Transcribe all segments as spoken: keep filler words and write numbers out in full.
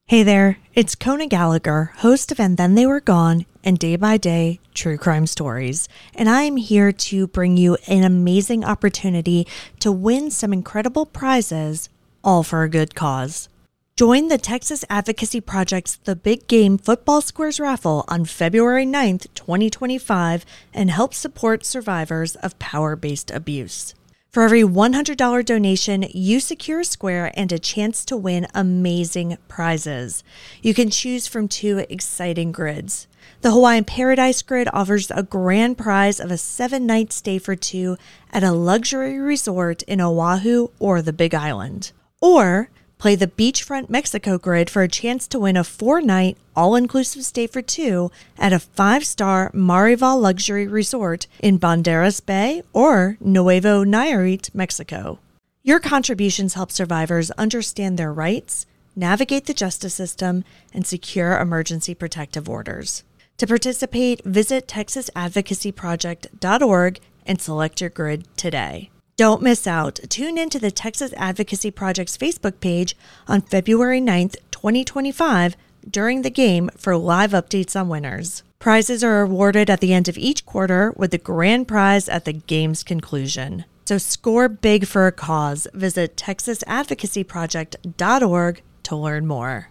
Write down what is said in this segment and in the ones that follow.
Hey there, it's Kona Gallagher, host of And Then They Were Gone and Day by Day True Crime Stories, and I am here to bring you an amazing opportunity to win some incredible prizes, all for a good cause. Join the Texas Advocacy Project's The Big Game Football Squares raffle on February ninth, twenty twenty-five, and help support survivors of power-based abuse. For every one hundred dollars donation, you secure a square and a chance to win amazing prizes. You can choose from two exciting grids. The Hawaiian Paradise Grid offers a grand prize of a seven-night stay for two at a luxury resort in Oahu or the Big Island. Or play the Beachfront Mexico Grid for a chance to win a four-night, all-inclusive stay for two at a five-star Marival luxury resort in Banderas Bay or Nuevo Nayarit, Mexico. Your contributions help survivors understand their rights, navigate the justice system, and secure emergency protective orders. To participate, visit texas advocacy project dot org and select your grid today. Don't miss out. Tune in to the Texas Advocacy Project's Facebook page on February ninth, twenty twenty-five during the game for live updates on winners. Prizes are awarded at the end of each quarter with the grand prize at the game's conclusion. So score big for a cause. Visit texas advocacy project dot org to learn more.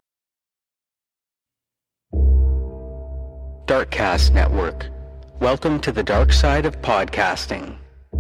Darkcast Network. Welcome to the dark side of podcasting.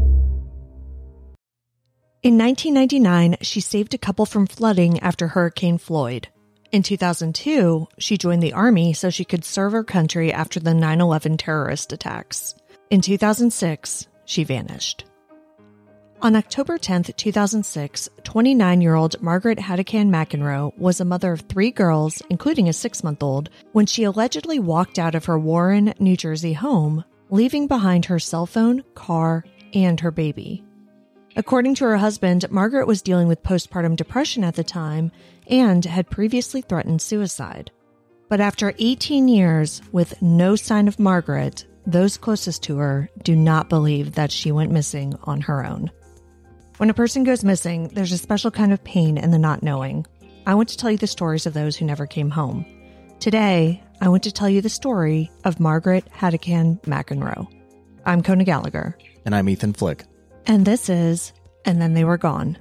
In nineteen ninety-nine, she saved a couple from flooding after Hurricane Floyd. In two thousand two, she joined the Army so she could serve her country after the nine eleven terrorist attacks. In two thousand six, she vanished. On October tenth, two thousand six, twenty-nine-year-old Margaret Haddocan McEnroe was a mother of three girls, including a six-month-old, when she allegedly walked out of her Warren, New Jersey home, leaving behind her cell phone, car, and her baby. According to her husband, Margaret was dealing with postpartum depression at the time and had previously threatened suicide. But after eighteen years with no sign of Margaret, those closest to her do not believe that she went missing on her own. When a person goes missing, there's a special kind of pain in the not knowing. I want to tell you the stories of those who never came home. Today, I want to tell you the story of Margaret Haddocan McEnroe. I'm Kona Gallagher. And I'm Ethan Flick. And this is And Then They Were Gone.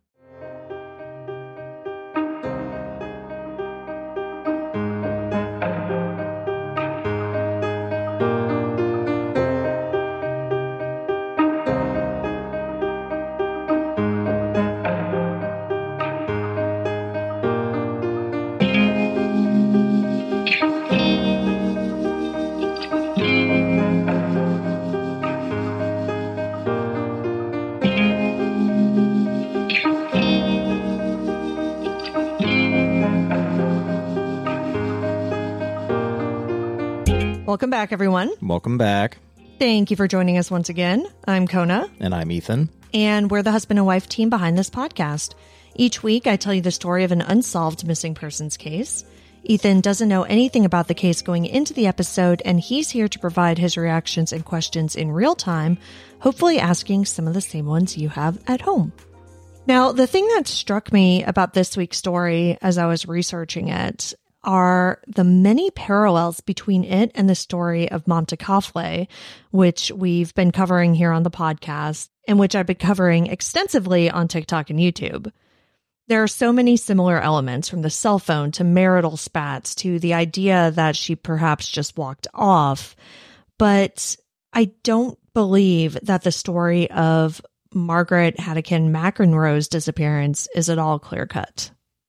Welcome back, everyone. Welcome back. Thank you for joining us once again. I'm Kona. And I'm Ethan. And we're the husband and wife team behind this podcast. Each week, I tell you the story of an unsolved missing persons case. Ethan doesn't know anything about the case going into the episode, and he's here to provide his reactions and questions in real time, hopefully asking some of the same ones you have at home. Now, the thing that struck me about this week's story as I was researching it are the many parallels between it and the story of Momta Kafle, which we've been covering here on the podcast, and which I've been covering extensively on TikTok and YouTube. There are so many similar elements, from the cell phone to marital spats to the idea that she perhaps just walked off. But I don't believe that the story of Margaret Haddocan McEnroe's disappearance is at all clear-cut.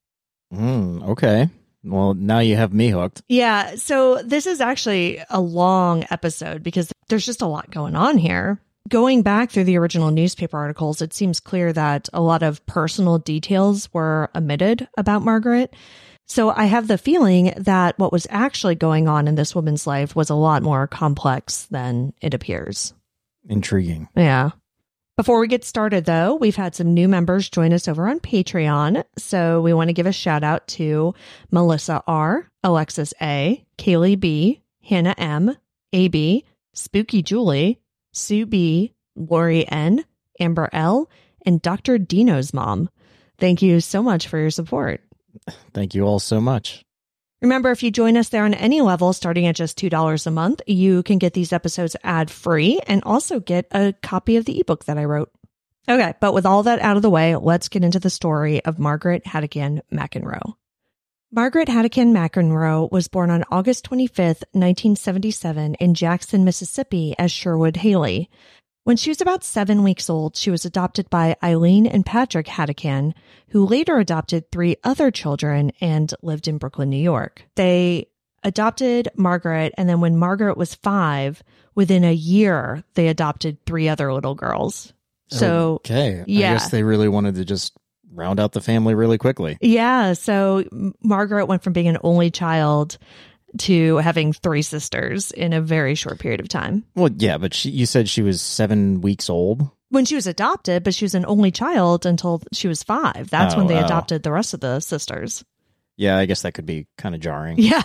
Mm, okay. Well, now you have me hooked. Yeah, so this is actually a long episode because there's just a lot going on here. Going back through the original newspaper articles, it seems clear that a lot of personal details were omitted about Margaret. So I have the feeling that what was actually going on in this woman's life was a lot more complex than it appears. Intriguing. Yeah. Before we get started, though, we've had some new members join us over on Patreon. So we want to give a shout out to Melissa R., Alexis A., Kaylee B., Hannah M., A B, Spooky Julie, Sue B., Lori N., Amber L., and Doctor Dino's mom. Thank you so much for your support. Thank you all so much. Remember, if you join us there on any level, starting at just two dollars a month, you can get these episodes ad-free and also get a copy of the ebook that I wrote. Okay, but with all that out of the way, let's get into the story of Margaret Haddican McEnroe. Margaret Haddican McEnroe was born on August twenty-fifth, nineteen seventy-seven in Jackson, Mississippi as Sherwood Haley. When she was about seven weeks old, she was adopted by Eileen and Patrick Haddican, who later adopted three other children and lived in Brooklyn, New York. They adopted Margaret, and then when Margaret was five, within a year, they adopted three other little girls. So, okay. yeah. I guess they really wanted to just round out the family really quickly. Yeah. So Margaret went from being an only child to having three sisters in a very short period of time. Well, yeah, but she, you said she was seven weeks old? When she was adopted, but she was an only child until she was five. That's oh, when they oh. adopted the rest of the sisters. Yeah, I guess that could be kind of jarring. Yeah.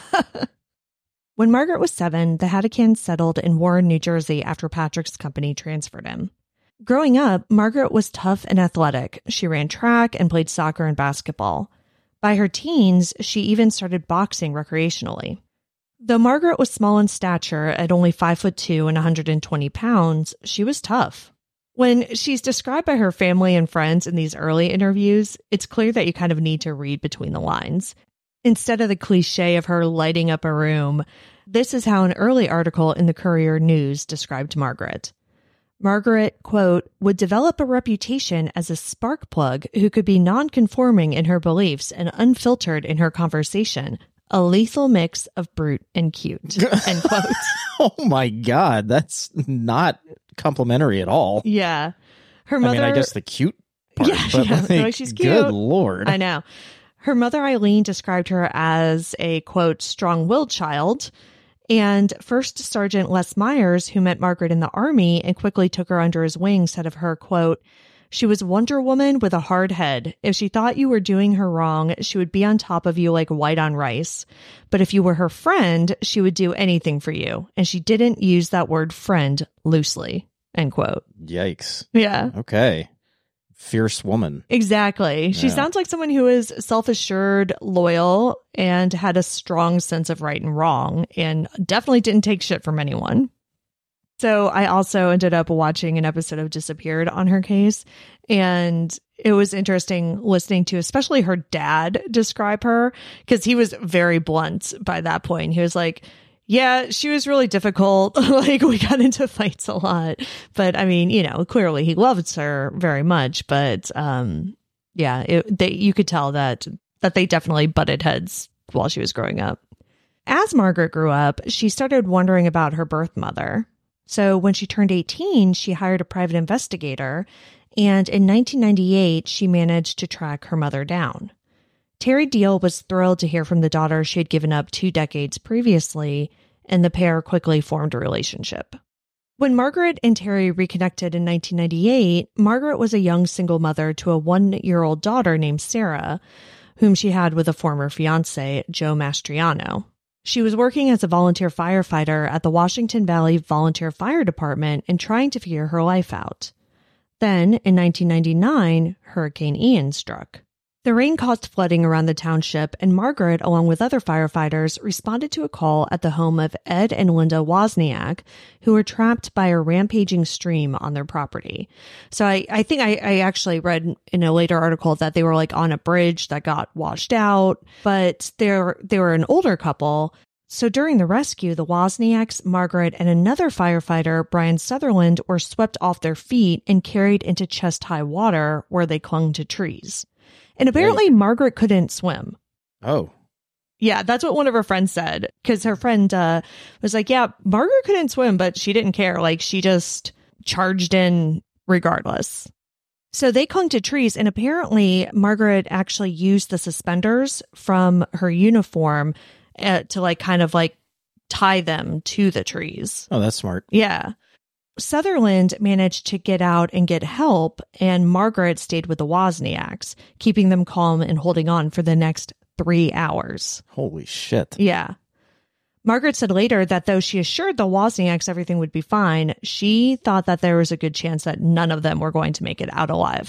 When Margaret was seven, the Haddicans settled in Warren, New Jersey after Patrick's company transferred him. Growing up, Margaret was tough and athletic. She ran track and played soccer and basketball. By her teens, she even started boxing recreationally. Though Margaret was small in stature at only five foot two and one hundred twenty pounds, she was tough. When she's described by her family and friends in these early interviews, it's clear that you kind of need to read between the lines. Instead of the cliche of her lighting up a room, this is how an early article in the Courier News described Margaret. Margaret, quote, would develop a reputation as a spark plug who could be nonconforming in her beliefs and unfiltered in her conversation. A lethal mix of brute and cute, end quote. Oh my God, that's not complimentary at all. Yeah. Her mother... I mean, I guess the cute part, yeah, but yeah. like, Like, she's cute. Good Lord. I know. Her mother, Eileen, described her as a, quote, strong-willed child. And First Sergeant Les Myers, who met Margaret in the Army and quickly took her under his wing, said of her, quote, she was Wonder Woman with a hard head. If she thought you were doing her wrong, she would be on top of you like white on rice. But if you were her friend, she would do anything for you. And she didn't use that word friend loosely, end quote. Yikes. Yeah. Okay. Fierce woman. Exactly. She Yeah. sounds like someone who is self-assured, loyal, and had a strong sense of right and wrong, and definitely didn't take shit from anyone. So I also ended up watching an episode of Disappeared on her case, and it was interesting listening to especially her dad describe her, because he was very blunt by that point. He was like, yeah, she was really difficult. Like, we got into fights a lot. But I mean, you know, clearly he loved her very much. But um, yeah, it, they, you could tell that that they definitely butted heads while she was growing up. As Margaret grew up, she started wondering about her birth mother. So when she turned eighteen, she hired a private investigator. And in nineteen ninety-eight, she managed to track her mother down. Terry Deal was thrilled to hear from the daughter she had given up two decades previously, and the pair quickly formed a relationship. When Margaret and Terry reconnected in nineteen ninety-eight, Margaret was a young single mother to a one-year-old daughter named Sarah, whom she had with a former fiancé, Joe Mastriano. She was working as a volunteer firefighter at the Washington Valley Volunteer Fire Department and trying to figure her life out. Then, in nineteen ninety-nine, Hurricane Ian struck. The rain caused flooding around the township, and Margaret, along with other firefighters, responded to a call at the home of Ed and Linda Wozniak, who were trapped by a rampaging stream on their property. So I, I think I, I actually read in a later article that they were like on a bridge that got washed out, but they're, they were an older couple. So during the rescue, the Wozniaks, Margaret, and another firefighter, Brian Sutherland, were swept off their feet and carried into chest-high water where they clung to trees. And apparently right. Margaret couldn't swim. Oh. Yeah, that's what one of her friends said. Because her friend uh, was like, yeah, Margaret couldn't swim, but she didn't care. Like, she just charged in regardless. So they clung to trees. And apparently Margaret actually used the suspenders from her uniform uh, to like kind of like tie them to the trees. Oh, that's smart. Yeah. Sutherland managed to get out and get help, and Margaret stayed with the Wozniaks, keeping them calm and holding on for the next three hours. Holy shit. Yeah. Margaret said later that though she assured the Wozniaks everything would be fine, she thought that there was a good chance that none of them were going to make it out alive.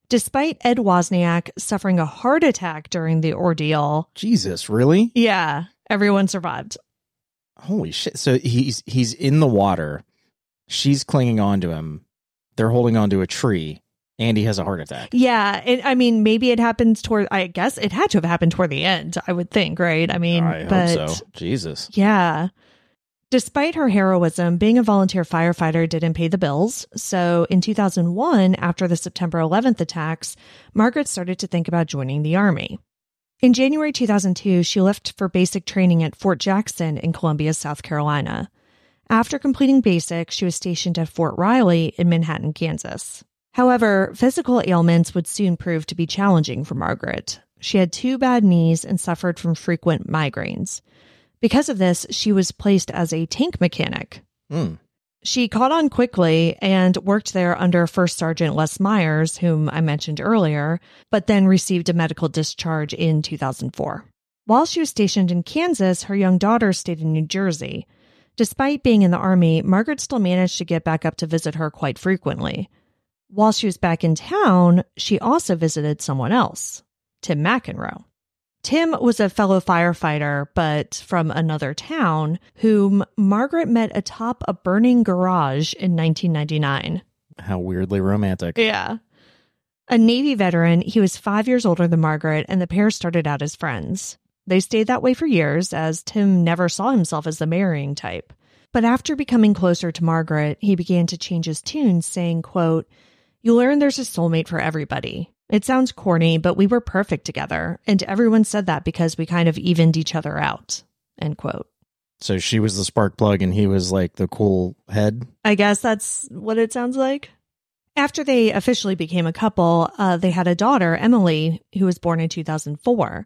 Despite Ed Wozniak suffering a heart attack during the ordeal. Jesus, really? Yeah, everyone survived. Holy shit. So he's he's in the water. She's clinging on to him. They're holding on to a tree. And he has a heart attack. Yeah. It, I mean, maybe it happens toward, I guess it had to have happened toward the end, I would think, right? I mean, I but hope so. Jesus. Yeah. Despite her heroism, being a volunteer firefighter didn't pay the bills. So in two thousand one, after the September eleventh attacks, Margaret started to think about joining the Army. In January two thousand two, she left for basic training at Fort Jackson in Columbia, South Carolina. After completing basic, she was stationed at Fort Riley in Manhattan, Kansas. However, physical ailments would soon prove to be challenging for Margaret. She had two bad knees and suffered from frequent migraines. Because of this, she was placed as a tank mechanic. Mm. She caught on quickly and worked there under First Sergeant Les Myers, whom I mentioned earlier, but then received a medical discharge in two thousand four. While she was stationed in Kansas, her young daughter stayed in New Jersey. Despite being in the Army, Margaret still managed to get back up to visit her quite frequently. While she was back in town, she also visited someone else, Tim McEnroe. Tim was a fellow firefighter, but from another town, whom Margaret met atop a burning garage in nineteen ninety-nine. How weirdly romantic. Yeah. A Navy veteran, he was five years older than Margaret, and the pair started out as friends. They stayed that way for years, as Tim never saw himself as the marrying type. But after becoming closer to Margaret, he began to change his tune, saying, quote, "You learn there's a soulmate for everybody. It sounds corny, but we were perfect together, and everyone said that because we kind of evened each other out." End quote. So she was the spark plug and he was like the cool head? I guess that's what it sounds like. After they officially became a couple, uh, they had a daughter, Emily, who was born in two thousand four.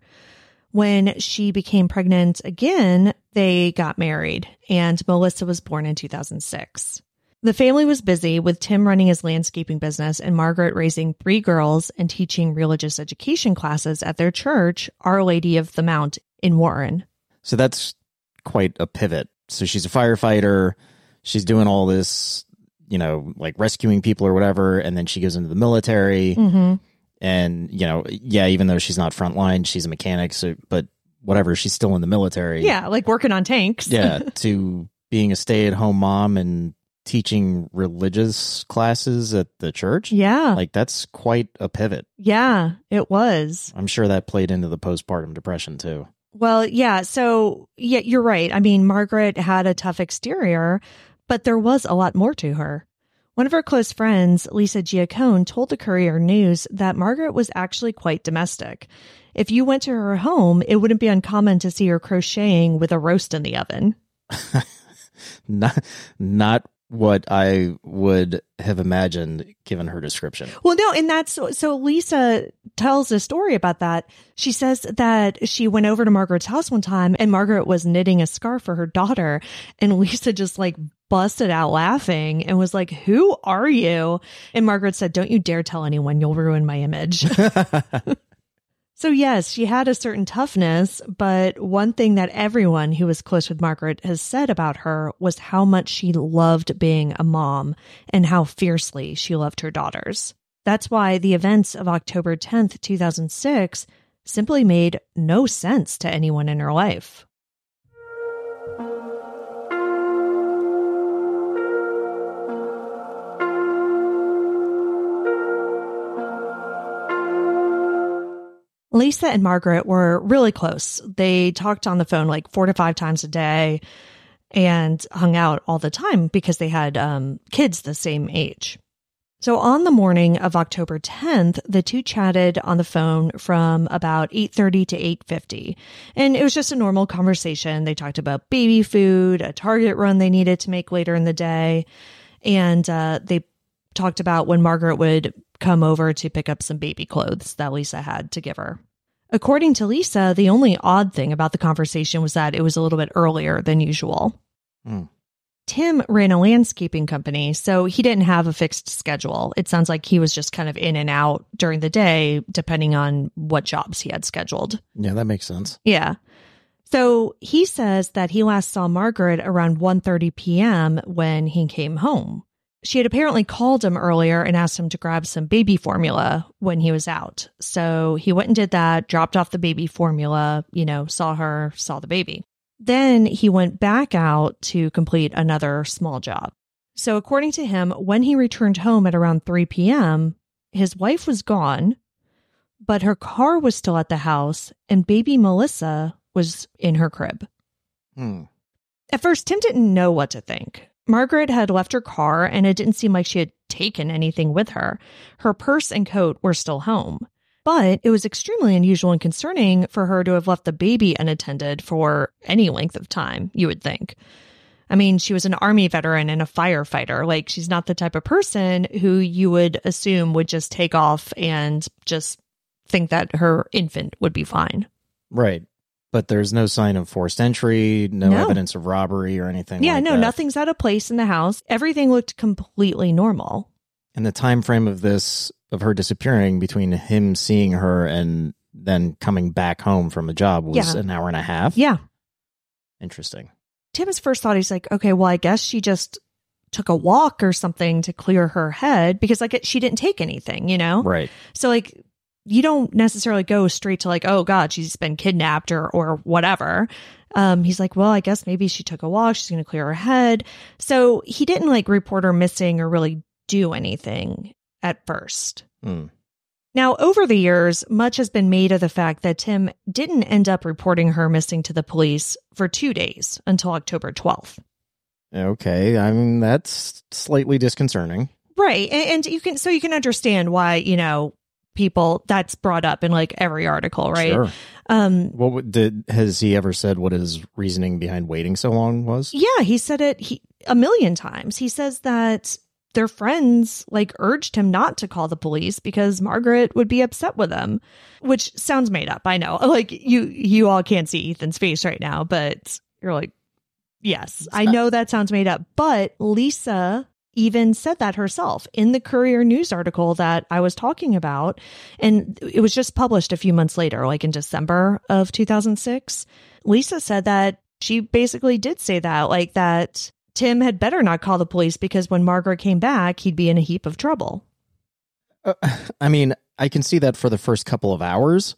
When she became pregnant again, they got married, and Melissa was born in two thousand six. The family was busy, with Tim running his landscaping business and Margaret raising three girls and teaching religious education classes at their church, Our Lady of the Mount in Warren. So that's quite a pivot. So she's a firefighter. She's doing all this, you know, like rescuing people or whatever. And then she goes into the military. Mm-hmm. And, you know, yeah, even though she's not frontline, she's a mechanic. So, but whatever, she's still in the military. Yeah, like working on tanks. Yeah, to being a stay-at-home mom and teaching religious classes at the church. Yeah. Like, that's quite a pivot. Yeah, it was. I'm sure that played into the postpartum depression too. Well, yeah. So, yeah, you're right. I mean, Margaret had a tough exterior, but there was a lot more to her. One of her close friends, Lisa Giacone, told the Courier News that Margaret was actually quite domestic. If you went to her home, it wouldn't be uncommon to see her crocheting with a roast in the oven. not, not what I would have imagined given her description. Well, no, and that's so Lisa tells a story about that. She says that she went over to Margaret's house one time and Margaret was knitting a scarf for her daughter. And Lisa just like busted out laughing and was like, "Who are you?" And Margaret said, "Don't you dare tell anyone, you'll ruin my image." So yes, she had a certain toughness, but one thing that everyone who was close with Margaret has said about her was how much she loved being a mom and how fiercely she loved her daughters. That's why the events of October tenth, two thousand six simply made no sense to anyone in her life. Lisa and Margaret were really close. They talked on the phone like four to five times a day and hung out all the time because they had um, kids the same age. So on the morning of October tenth, the two chatted on the phone from about eight thirty to eight fifty. And it was just a normal conversation. They talked about baby food, a Target run they needed to make later in the day. And uh, they talked about when Margaret would come over to pick up some baby clothes that Lisa had to give her. According to Lisa, the only odd thing about the conversation was that it was a little bit earlier than usual. Mm. Tim ran a landscaping company, so he didn't have a fixed schedule. It sounds like he was just kind of in and out during the day, depending on what jobs he had scheduled. Yeah, that makes sense. Yeah. So he says that he last saw Margaret around one thirty p.m. when he came home. She had apparently called him earlier and asked him to grab some baby formula when he was out. So he went and did that, dropped off the baby formula, you know, saw her, saw the baby. Then he went back out to complete another small job. So according to him, when he returned home at around three p.m., his wife was gone, but her car was still at the house and baby Melissa was in her crib. Hmm. At first, Tim didn't know what to think. Margaret had left her car and it didn't seem like she had taken anything with her. Her purse and coat were still home. But it was extremely unusual and concerning for her to have left the baby unattended for any length of time, you would think. I mean, she was an Army veteran and a firefighter. Like, she's not the type of person who you would assume would just take off and just think that her infant would be fine. Right. But there's no sign of forced entry, no, No. evidence of robbery or anything Yeah, like no, that. nothing's out of place in the house. Everything looked completely normal. And the time frame of this, of her disappearing between him seeing her and then coming back home from a job was Yeah. an hour and a half? Yeah. Interesting. Tim's first thought, he's like, okay, well, I guess she just took a walk or something to clear her head because, like, she didn't take anything, you know? Right. So, like, you don't necessarily go straight to, like, oh, God, she's been kidnapped or, or whatever. Um, he's like, well, I guess maybe she took a walk. She's going to clear her head. So he didn't, like, report her missing or really do anything at first. Hmm. Now, over the years, much has been made of the fact that Tim didn't end up reporting her missing to the police for two days until October twelfth. Okay. I mean, that's slightly disconcerting. Right. And, and you can, so you can understand why, you know, people, that's brought up in like every article, right? Sure. Um, What would- did has he ever said what his reasoning behind waiting so long was? yeah, he said it he, a million times. He says that their friends like urged him not to call the police because Margaret would be upset with them, which sounds made up. I know, like you, you all can't see Ethan's face right now, but you're like, yes, I know that sounds made up. But Lisa even said that herself in the Courier News article that I was talking about. And it was just published a few months later, like in December of two thousand six. Lisa said that she basically did say that, like that Tim had better not call the police because when Margaret came back, he'd be in a heap of trouble. Uh, I mean, I can see that for the first couple of hours,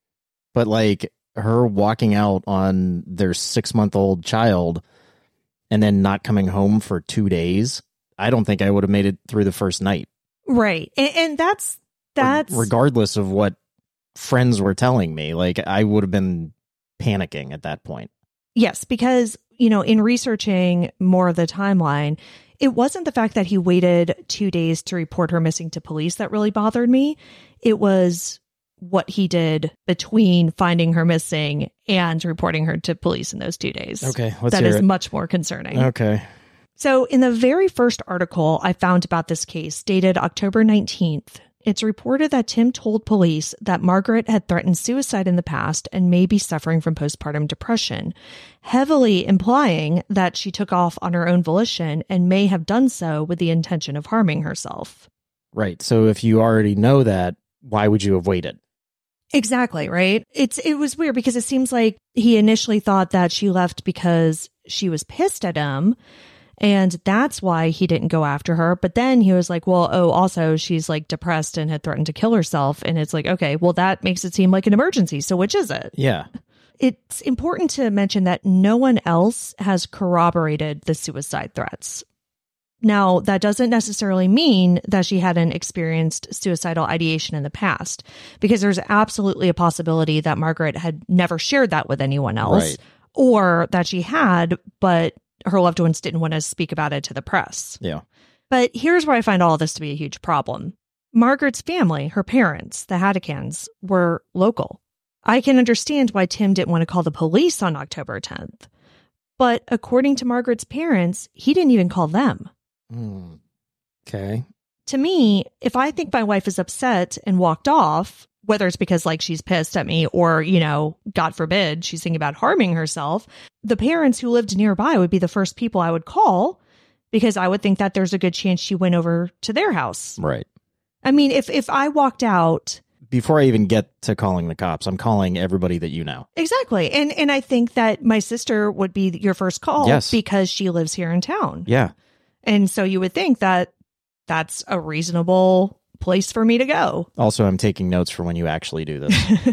but like her walking out on their six-month-old child and then not coming home for two days, I don't think I would have made it through the first night. Right. And, and that's, that's, regardless of what friends were telling me, like I would have been panicking at that point. yes, because, you know, in researching more of the timeline, it wasn't the fact that he waited two days to report her missing to police that really bothered me. It was what he did between finding her missing and reporting her to police in those two days. Okay, let's That hear is it. much more concerning. Okay. So in the very first article I found about this case, dated October nineteenth, it's reported that Tim told police that Margaret had threatened suicide in the past and may be suffering from postpartum depression, heavily implying that she took off on her own volition and may have done so with the intention of harming herself. Right. So if you already know that, why would you have waited? Exactly, right? It's it was weird because it seems like he initially thought that she left because she was pissed at him. And that's why he didn't go after her. But then he was like, well, oh, also she's like depressed and had threatened to kill herself. And it's like, okay, well, that makes it seem like an emergency. So which is it? Yeah. It's important to mention that no one else has corroborated the suicide threats. Now, that doesn't necessarily mean that she hadn't experienced suicidal ideation in the past, because there's absolutely a possibility that Margaret had never shared that with anyone else, Right. or that she had, but her loved ones didn't want to speak about it to the press. Yeah. But here's where I find all this to be a huge problem. Margaret's family, her parents, the Haddicans, were local. I can understand why Tim didn't want to call the police on October tenth. But according to Margaret's parents, he didn't even call them. Hmm. Okay. To me, if I think my wife is upset and walked off, whether it's because like she's pissed at me or, you know, God forbid, she's thinking about harming herself, the parents who lived nearby would be the first people I would call, because I would think that there's a good chance she went over to their house. Right. I mean, if, if I walked out... Before I even get to calling the cops, I'm calling everybody that you know. Exactly. And and I think that my sister would be your first call, Yes. because she lives here in town. Yeah. And so you would think that that's a reasonable place for me to go. Also, I'm taking notes for when you actually do this.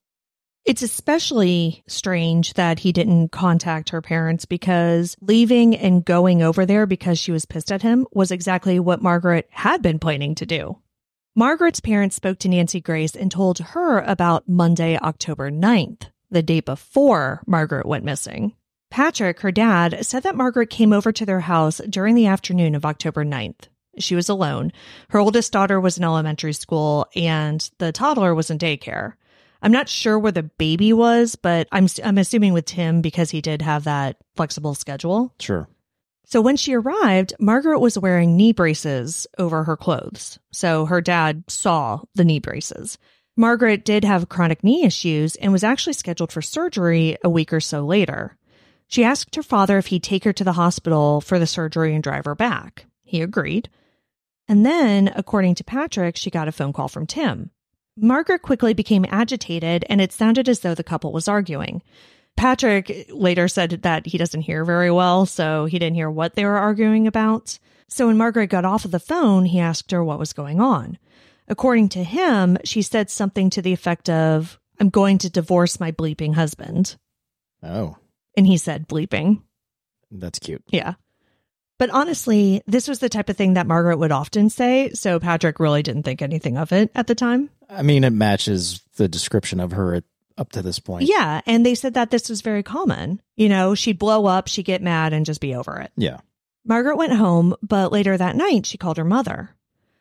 It's especially strange that he didn't contact her parents, because leaving and going over there because she was pissed at him was exactly what Margaret had been planning to do. Margaret's parents spoke to Nancy Grace and told her about Monday, October ninth, the day before Margaret went missing. Patrick, her dad, said that Margaret came over to their house during the afternoon of October ninth. She was alone. Her oldest daughter was in elementary school, and the toddler was in daycare. I'm not sure where the baby was, but I'm I'm assuming with Tim, because he did have that flexible schedule. Sure. So when she arrived, Margaret was wearing knee braces over her clothes. So her dad saw the knee braces. Margaret did have chronic knee issues and was actually scheduled for surgery a week or so later. She asked her father if he'd take her to the hospital for the surgery and drive her back. He agreed. And then, according to Patrick, she got a phone call from Tim. Margaret quickly became agitated, and it sounded as though the couple was arguing. Patrick later said that he doesn't hear very well, so he didn't hear what they were arguing about. So when Margaret got off of the phone, he asked her what was going on. According to him, she said something to the effect of, "I'm going to divorce my bleeping husband." Oh. And he said bleeping. That's cute. Yeah. But honestly, this was the type of thing that Margaret would often say, so Patrick really didn't think anything of it at the time. I mean, it matches the description of her at, up to this point. Yeah, and they said that this was very common. You know, she'd blow up, she'd get mad, and just be over it. Yeah. Margaret went home, but later that night, she called her mother.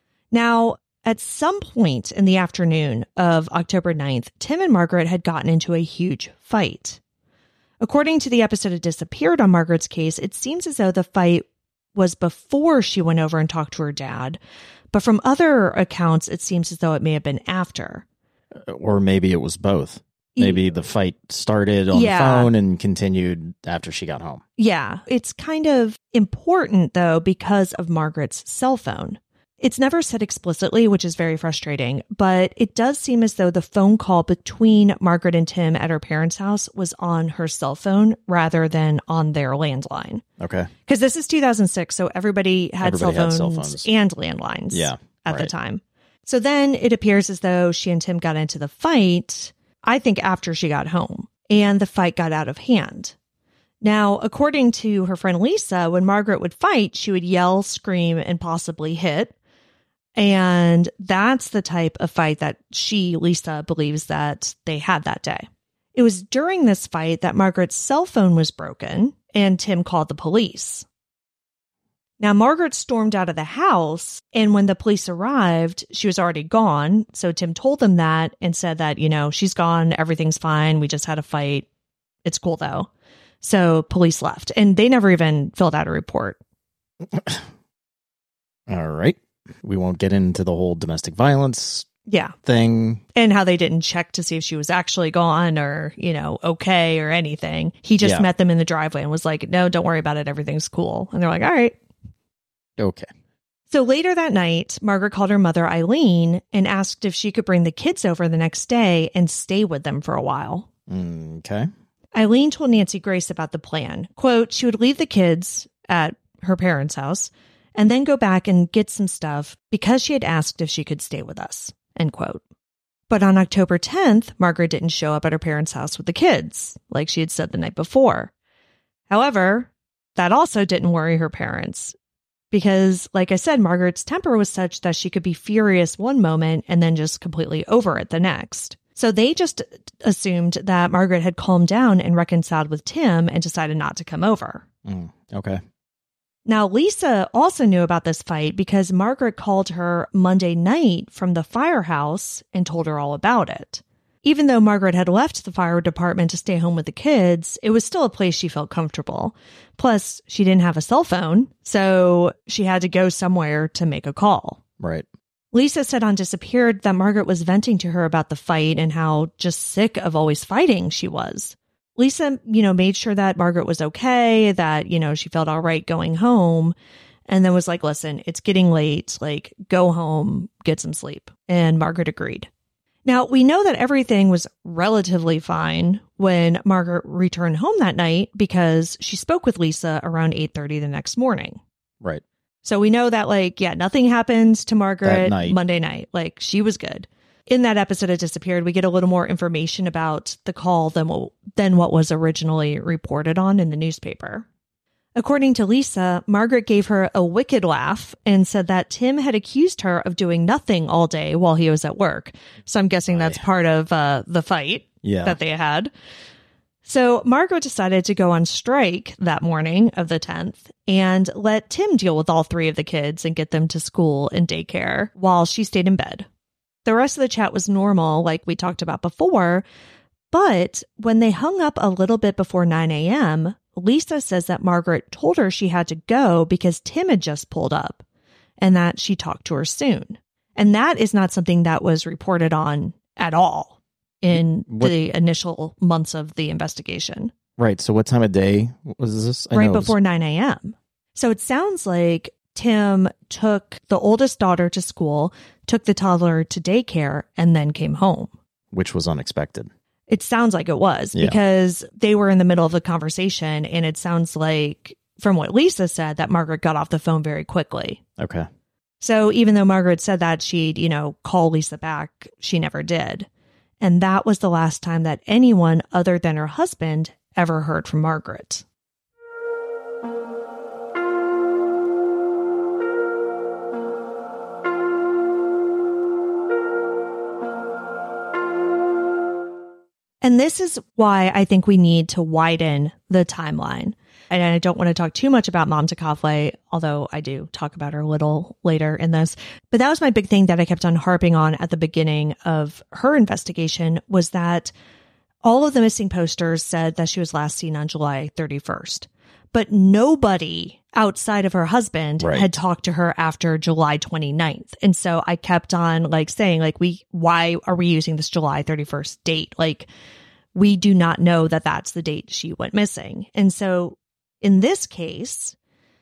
Now, at some point in the afternoon of October ninth, Tim and Margaret had gotten into a huge fight. According to the episode of Disappeared on Margaret's case, it seems as though the fight was before she went over and talked to her dad. But from other accounts, it seems as though it may have been after. Or maybe it was both. Maybe the fight started on yeah. the phone and continued after she got home. Yeah. It's kind of important, though, because of Margaret's cell phone. It's never said explicitly, which is very frustrating, but it does seem as though the phone call between Margaret and Tim at her parents' house was on her cell phone rather than on their landline. Okay. Because this is two thousand six, so everybody had, everybody cell, had phones cell phones and landlines yeah, at right. the time. So then it appears as though she and Tim got into the fight, I think after she got home, and the fight got out of hand. Now, according to her friend Lisa, when Margaret would fight, she would yell, scream, and possibly hit. And that's the type of fight that she, Lisa, believes that they had that day. It was during this fight that Margaret's cell phone was broken and Tim called the police. Now, Margaret stormed out of the house, and when the police arrived, she was already gone. So Tim told them that and said that, you know, she's gone, everything's fine, we just had a fight. It's cool, though. So police left, and they never even filled out a report. All right. We won't get into the whole domestic violence yeah. thing. And how they didn't check to see if she was actually gone or, you know, okay or anything. He just yeah. met them in the driveway and was like, no, don't worry about it. Everything's cool. And they're like, all right. Okay. So later that night, Margaret called her mother, Eileen, and asked if she could bring the kids over the next day and stay with them for a while. Okay. Eileen told Nancy Grace about the plan. Quote, she would leave the kids at her parents' house and then go back and get some stuff because she had asked if she could stay with us, end quote. But on October tenth, Margaret didn't show up at her parents' house with the kids, like she had said the night before. However, that also didn't worry her parents because, like I said, Margaret's temper was such that she could be furious one moment and then just completely over it the next. So they just assumed that Margaret had calmed down and reconciled with Tim and decided not to come over. Mm, okay. Now, Lisa also knew about this fight because Margaret called her Monday night from the firehouse and told her all about it. Even though Margaret had left the fire department to stay home with the kids, it was still a place she felt comfortable. Plus, she didn't have a cell phone, so she had to go somewhere to make a call. Right. Lisa said on Disappeared that Margaret was venting to her about the fight and how just sick of always fighting she was. Lisa, you know, made sure that Margaret was okay, that, you know, she felt all right going home, and then was like, listen, it's getting late, like, go home, get some sleep. And Margaret agreed. Now, we know that everything was relatively fine when Margaret returned home that night because she spoke with Lisa around eight thirty the next morning. Right. So we know that, like, yeah, nothing happened to Margaret night. Monday night. Like, she was good. In that episode of Disappeared, we get a little more information about the call than what, than what was originally reported on in the newspaper. According to Lisa, Margaret gave her a wicked laugh and said that Tim had accused her of doing nothing all day while he was at work. So I'm guessing that's part of uh, the fight yeah. that they had. So Margaret decided to go on strike that morning of the tenth and let Tim deal with all three of the kids and get them to school and daycare while she stayed in bed. The rest of the chat was normal, like we talked about before, but when they hung up a little bit before nine a.m., Lisa says that Margaret told her she had to go because Tim had just pulled up and that she talked to her soon. And that is not something that was reported on at all in what? the initial months of the investigation. Right. So what time of day was this? I right before was... nine a.m. So it sounds like Tim took the oldest daughter to school, took the toddler to daycare, and then came home. Which was unexpected. It sounds like it was yeah. because they were in the middle of the conversation, and it sounds like, from what Lisa said, that Margaret got off the phone very quickly. Okay. So even though Margaret said that she'd, you know, call Lisa back, she never did. And that was the last time that anyone other than her husband ever heard from Margaret. And this is why I think we need to widen the timeline. And I don't want to talk too much about Mom Tecavle, although I do talk about her a little later in this. But that was my big thing that I kept on harping on at the beginning of her investigation, was that all of the missing posters said that she was last seen on July thirty-first. But nobody outside of her husband right. had talked to her after July twenty-ninth. And so I kept on like saying, like, we, why are we using this July thirty-first date? Like, we do not know that that's the date she went missing. And so in this case,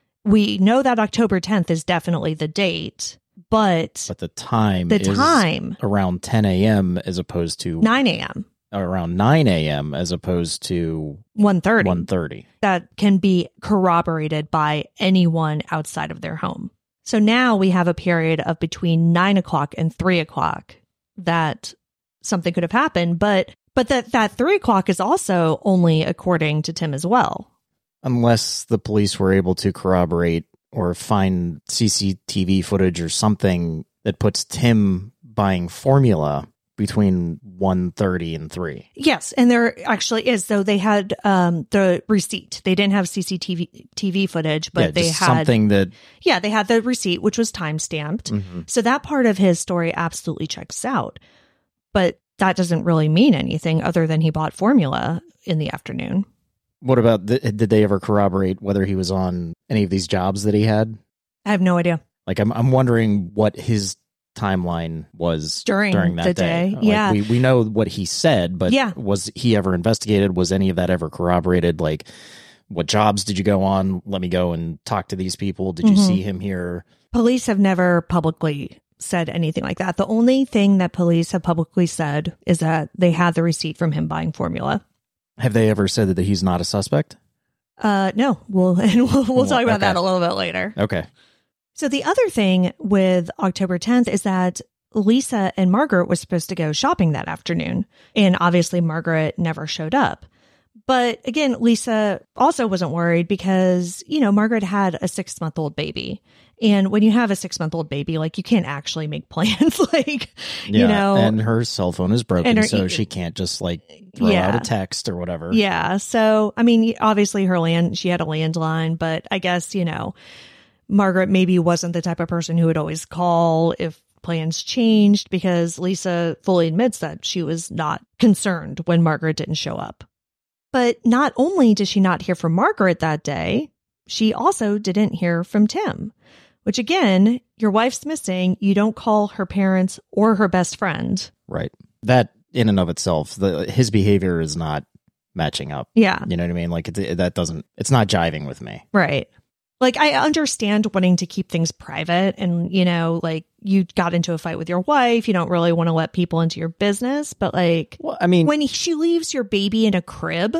we know that October tenth is definitely the date, but, but the time the is time around ten a.m. as opposed to nine a.m. around nine a.m. as opposed to one thirty. one thirty. That can be corroborated by anyone outside of their home. So now we have a period of between nine o'clock and three o'clock that something could have happened, but but that, that three o'clock is also only according to Tim as well. Unless the police were able to corroborate or find C C T V footage or something that puts Tim buying formula between one thirty and three. Yes, and there actually is. So they had um, the receipt. They didn't have C C T V T V footage, but yeah, they just had something that. Yeah, they had the receipt, which was time stamped. Mm-hmm. So that part of his story absolutely checks out. But that doesn't really mean anything other than he bought formula in the afternoon. What about, th- did they ever corroborate whether he was on any of these jobs that he had? I have no idea. Like, I'm I'm wondering what his timeline was during, during that the day. day. Like, yeah. We, we know what he said, but yeah. was he ever investigated? Was any of that ever corroborated? Like, what jobs did you go on? Let me go and talk to these people. Did you mm-hmm. see him here? Police have never publicly said anything like that. The only thing that police have publicly said is that they had the receipt from him buying formula. Have they ever said that he's not a suspect? Uh, no. We'll and we'll, we'll talk about okay. that a little bit later. Okay. So the other thing with October tenth is that Lisa and Margaret were supposed to go shopping that afternoon, and obviously Margaret never showed up. But again, Lisa also wasn't worried because, you know, Margaret had a six-month-old baby. And when you have a six-month-old baby, like, you can't actually make plans, like, yeah, you know. And her cell phone is broken, her, so she can't just, like, throw yeah. out a text or whatever. Yeah. So, I mean, obviously her land, she had a landline, but I guess, you know, Margaret maybe wasn't the type of person who would always call if plans changed, because Lisa fully admits that she was not concerned when Margaret didn't show up. But not only did she not hear from Margaret that day, she also didn't hear from Tim, which, again, your wife's missing. You don't call her parents or her best friend. Right. That in and of itself, the his behavior is not matching up. Yeah. You know what I mean? Like, it, that doesn't, it's not jiving with me. Right. Like, I understand wanting to keep things private, and, you know, like, you got into a fight with your wife. You don't really want to let people into your business. But, like, well, I mean, when she leaves your baby in a crib,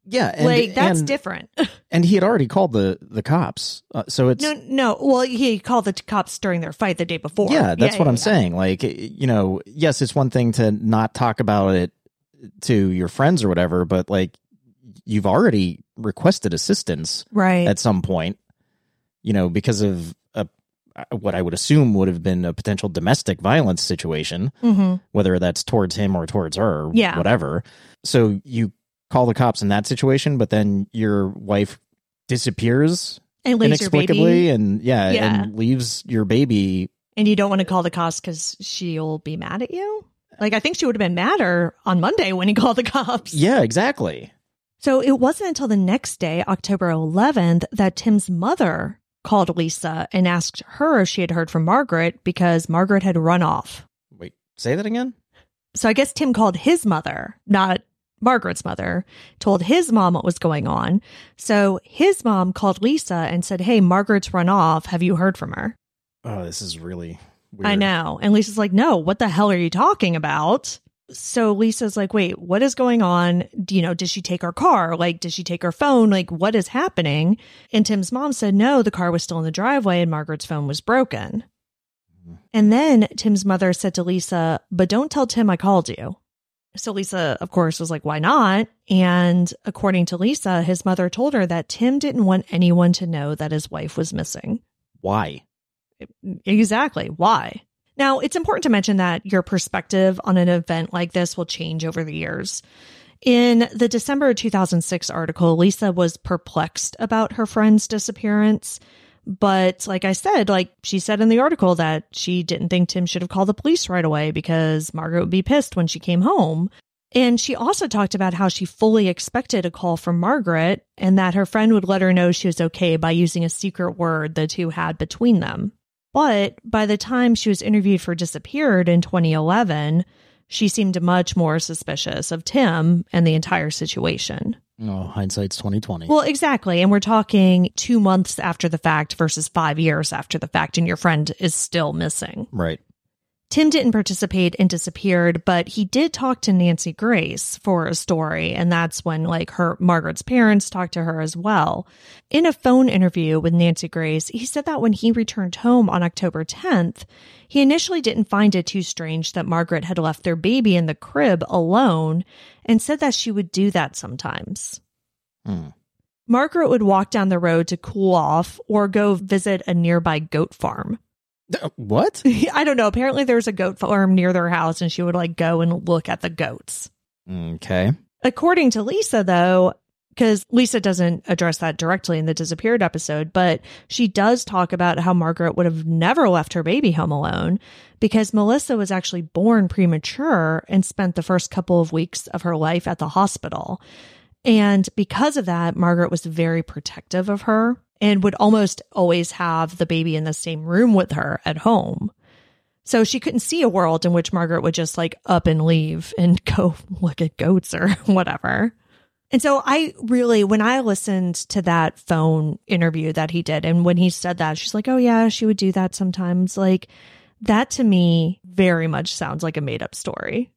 Yeah. And, like, that's and, different. And he had already called the, the cops. Uh, so it's... No, no. Well, he called the cops during their fight the day before. Yeah, that's yeah, what yeah, I'm yeah. saying. Like, you know, yes, it's one thing to not talk about it to your friends or whatever, but like, you've already requested assistance right at some point, you know, because of a, what I would assume would have been a potential domestic violence situation, mm-hmm. whether that's towards him or towards her, yeah. whatever. So you call the cops in that situation, but then your wife disappears and leaves your inexplicably baby. and yeah, Yeah. and leaves your baby. And you don't want to call the cops because she'll be mad at you? Like, I think she would have been madder on Monday when he called the cops. Yeah, exactly. So it wasn't until the next day, October eleventh, that Tim's mother called Lisa and asked her if she had heard from Margaret because Margaret had run off. Wait, say that again? So I guess Tim called his mother, not Margaret's mother, told his mom what was going on. So his mom called Lisa and said, hey, Margaret's run off. Have you heard from her? Oh, this is really weird. I know. And Lisa's like, no, what the hell are you talking about? So Lisa's like, wait, what is going on? You know, did she take her car? Like, did she take her phone? Like, what is happening? And Tim's mom said, no, the car was still in the driveway and Margaret's phone was broken. Mm-hmm. And then Tim's mother said to Lisa, but don't tell Tim I called you. So Lisa, of course, was like, why not? And according to Lisa, his mother told her that Tim didn't want anyone to know that his wife was missing. Why? Exactly. Why? Now, it's important to mention that your perspective on an event like this will change over the years. In the December two thousand six article, Lisa was perplexed about her friend's disappearance. But like I said, like she said in the article that she didn't think Tim should have called the police right away because Margaret would be pissed when she came home. And she also talked about how she fully expected a call from Margaret and that her friend would let her know she was okay by using a secret word the two had between them. But by the time she was interviewed for Disappeared in twenty eleven, she seemed much more suspicious of Tim and the entire situation. Oh, hindsight's twenty twenty. Well, exactly. And we're talking two months after the fact versus five years after the fact, and your friend is still missing. Right. Tim didn't participate in Disappeared, but he did talk to Nancy Grace for a story, and that's when, like, her Margaret's parents talked to her as well. In a phone interview with Nancy Grace, he said that when he returned home on October tenth, he initially didn't find it too strange that Margaret had left their baby in the crib alone, and said that she would do that sometimes. Hmm. Margaret would walk down the road to cool off or go visit a nearby goat farm. What? I don't know. Apparently there's a goat farm near their house and she would like go and look at the goats. Okay. According to Lisa, though, because Lisa doesn't address that directly in the Disappeared episode, but she does talk about how Margaret would have never left her baby home alone because Melissa was actually born premature and spent the first couple of weeks of her life at the hospital. And because of that, Margaret was very protective of her and would almost always have the baby in the same room with her at home. So she couldn't see a world in which Margaret would just like up and leave and go look at goats or whatever. And so I really, when I listened to that phone interview that he did, and when he said that, she's like, oh yeah, she would do that sometimes. Like that to me very much sounds like a made up story.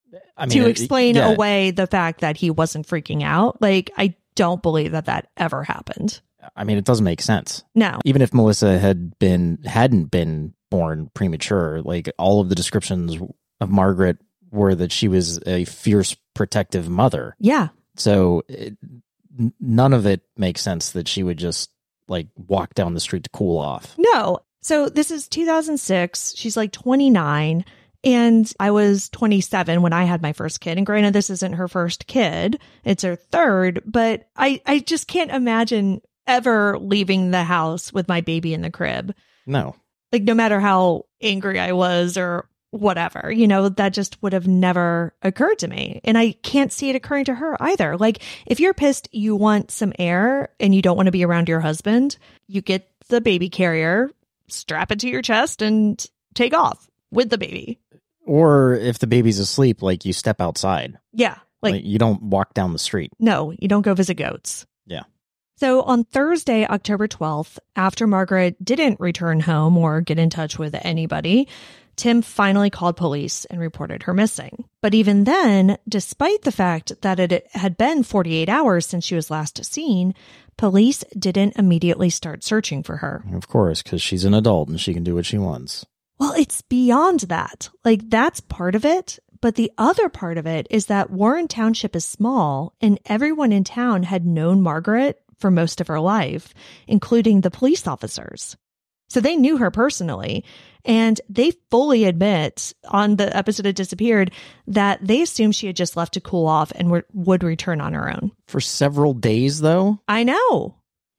I mean, to explain yeah. away the fact that he wasn't freaking out. Like, I don't believe that that ever happened. I mean, it doesn't make sense. No. Even if Melissa had been, hadn't been born premature, like all of the descriptions of Margaret were that she was a fierce, protective mother. Yeah. So it, n- none of it makes sense that she would just like walk down the street to cool off. No. So this is two thousand six. She's like twenty-nine. And I was twenty-seven when I had my first kid. And granted, this isn't her first kid. It's her third. But I, I just can't imagine ever leaving the house with my baby in the crib. No. Like, no matter how angry I was or whatever, you know, that just would have never occurred to me. And I can't see it occurring to her either. Like, if you're pissed, you want some air and you don't want to be around your husband, you get the baby carrier, strap it to your chest and take off with the baby. Or if the baby's asleep, like you step outside. Yeah. Like, like you don't walk down the street. No, you don't go visit goats. Yeah. So on Thursday, October twelfth, after Margaret didn't return home or get in touch with anybody, Tim finally called police and reported her missing. But even then, despite the fact that it had been forty-eight hours since she was last seen, police didn't immediately start searching for her. Of course, because she's an adult and she can do what she wants. Well, it's beyond that. Like, that's part of it. But the other part of it is that Warren Township is small, and everyone in town had known Margaret for most of her life, including the police officers. So they knew her personally, and they fully admit on the episode It Disappeared that they assumed she had just left to cool off and w- would return on her own. For several days, though? I know.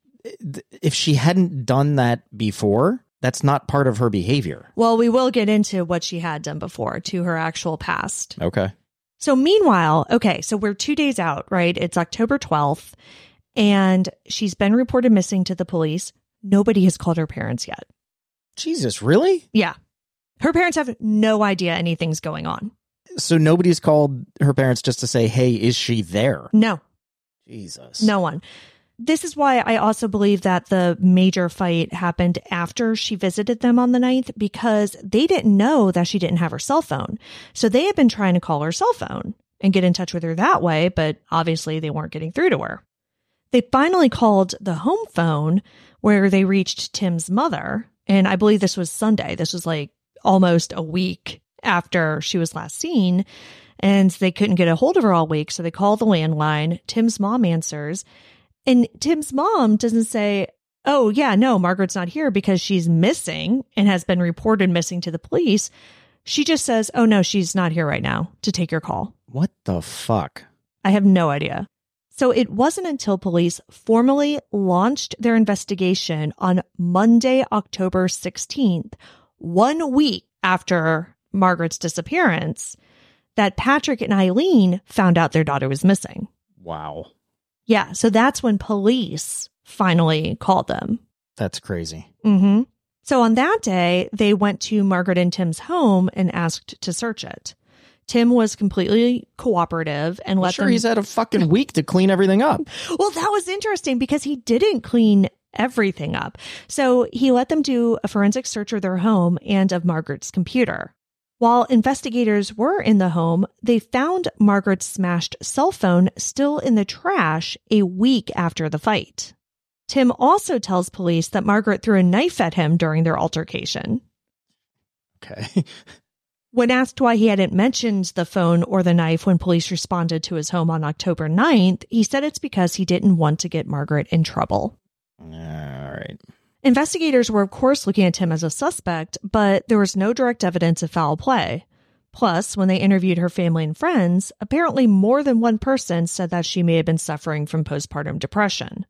If she hadn't done that before, that's not part of her behavior. Well, we will get into what she had done before, to her actual past. Okay. So meanwhile, okay, so we're two days out, right? It's October twelfth, and she's been reported missing to the police. Nobody has called her parents yet. Jesus, really? Yeah. Her parents have no idea anything's going on. So nobody's called her parents just to say, hey, is she there? No. Jesus. No one. This is why I also believe that the major fight happened after she visited them on the ninth, because they didn't know that she didn't have her cell phone. So they had been trying to call her cell phone and get in touch with her that way, but obviously they weren't getting through to her. They finally called the home phone, where they reached Tim's mother. And I believe this was Sunday. This was like almost a week after she was last seen. And they couldn't get a hold of her all week. So they called the landline. Tim's mom answers. And Tim's mom doesn't say, oh, yeah, no, Margaret's not here because she's missing and has been reported missing to the police. She just says, oh, no, she's not here right now to take your call. What the fuck? I have no idea. So it wasn't until police formally launched their investigation on Monday, October sixteenth, one week after Margaret's disappearance, that Patrick and Eileen found out their daughter was missing. Wow. Yeah, so that's when police finally called them. That's crazy. Mm-hmm. So on that day, they went to Margaret and Tim's home and asked to search it. Tim was completely cooperative and let I'm sure them... he's had a fucking week to clean everything up. Well, that was interesting because he didn't clean everything up. So he let them do a forensic search of their home and of Margaret's computer. While investigators were in the home, they found Margaret's smashed cell phone still in the trash a week after the fight. Tim also tells police that Margaret threw a knife at him during their altercation. Okay. When asked why he hadn't mentioned the phone or the knife when police responded to his home on October ninth, he said it's because he didn't want to get Margaret in trouble. All right. Investigators were, of course, looking at Tim as a suspect, but there was no direct evidence of foul play. Plus, when they interviewed her family and friends, apparently more than one person said that she may have been suffering from postpartum depression.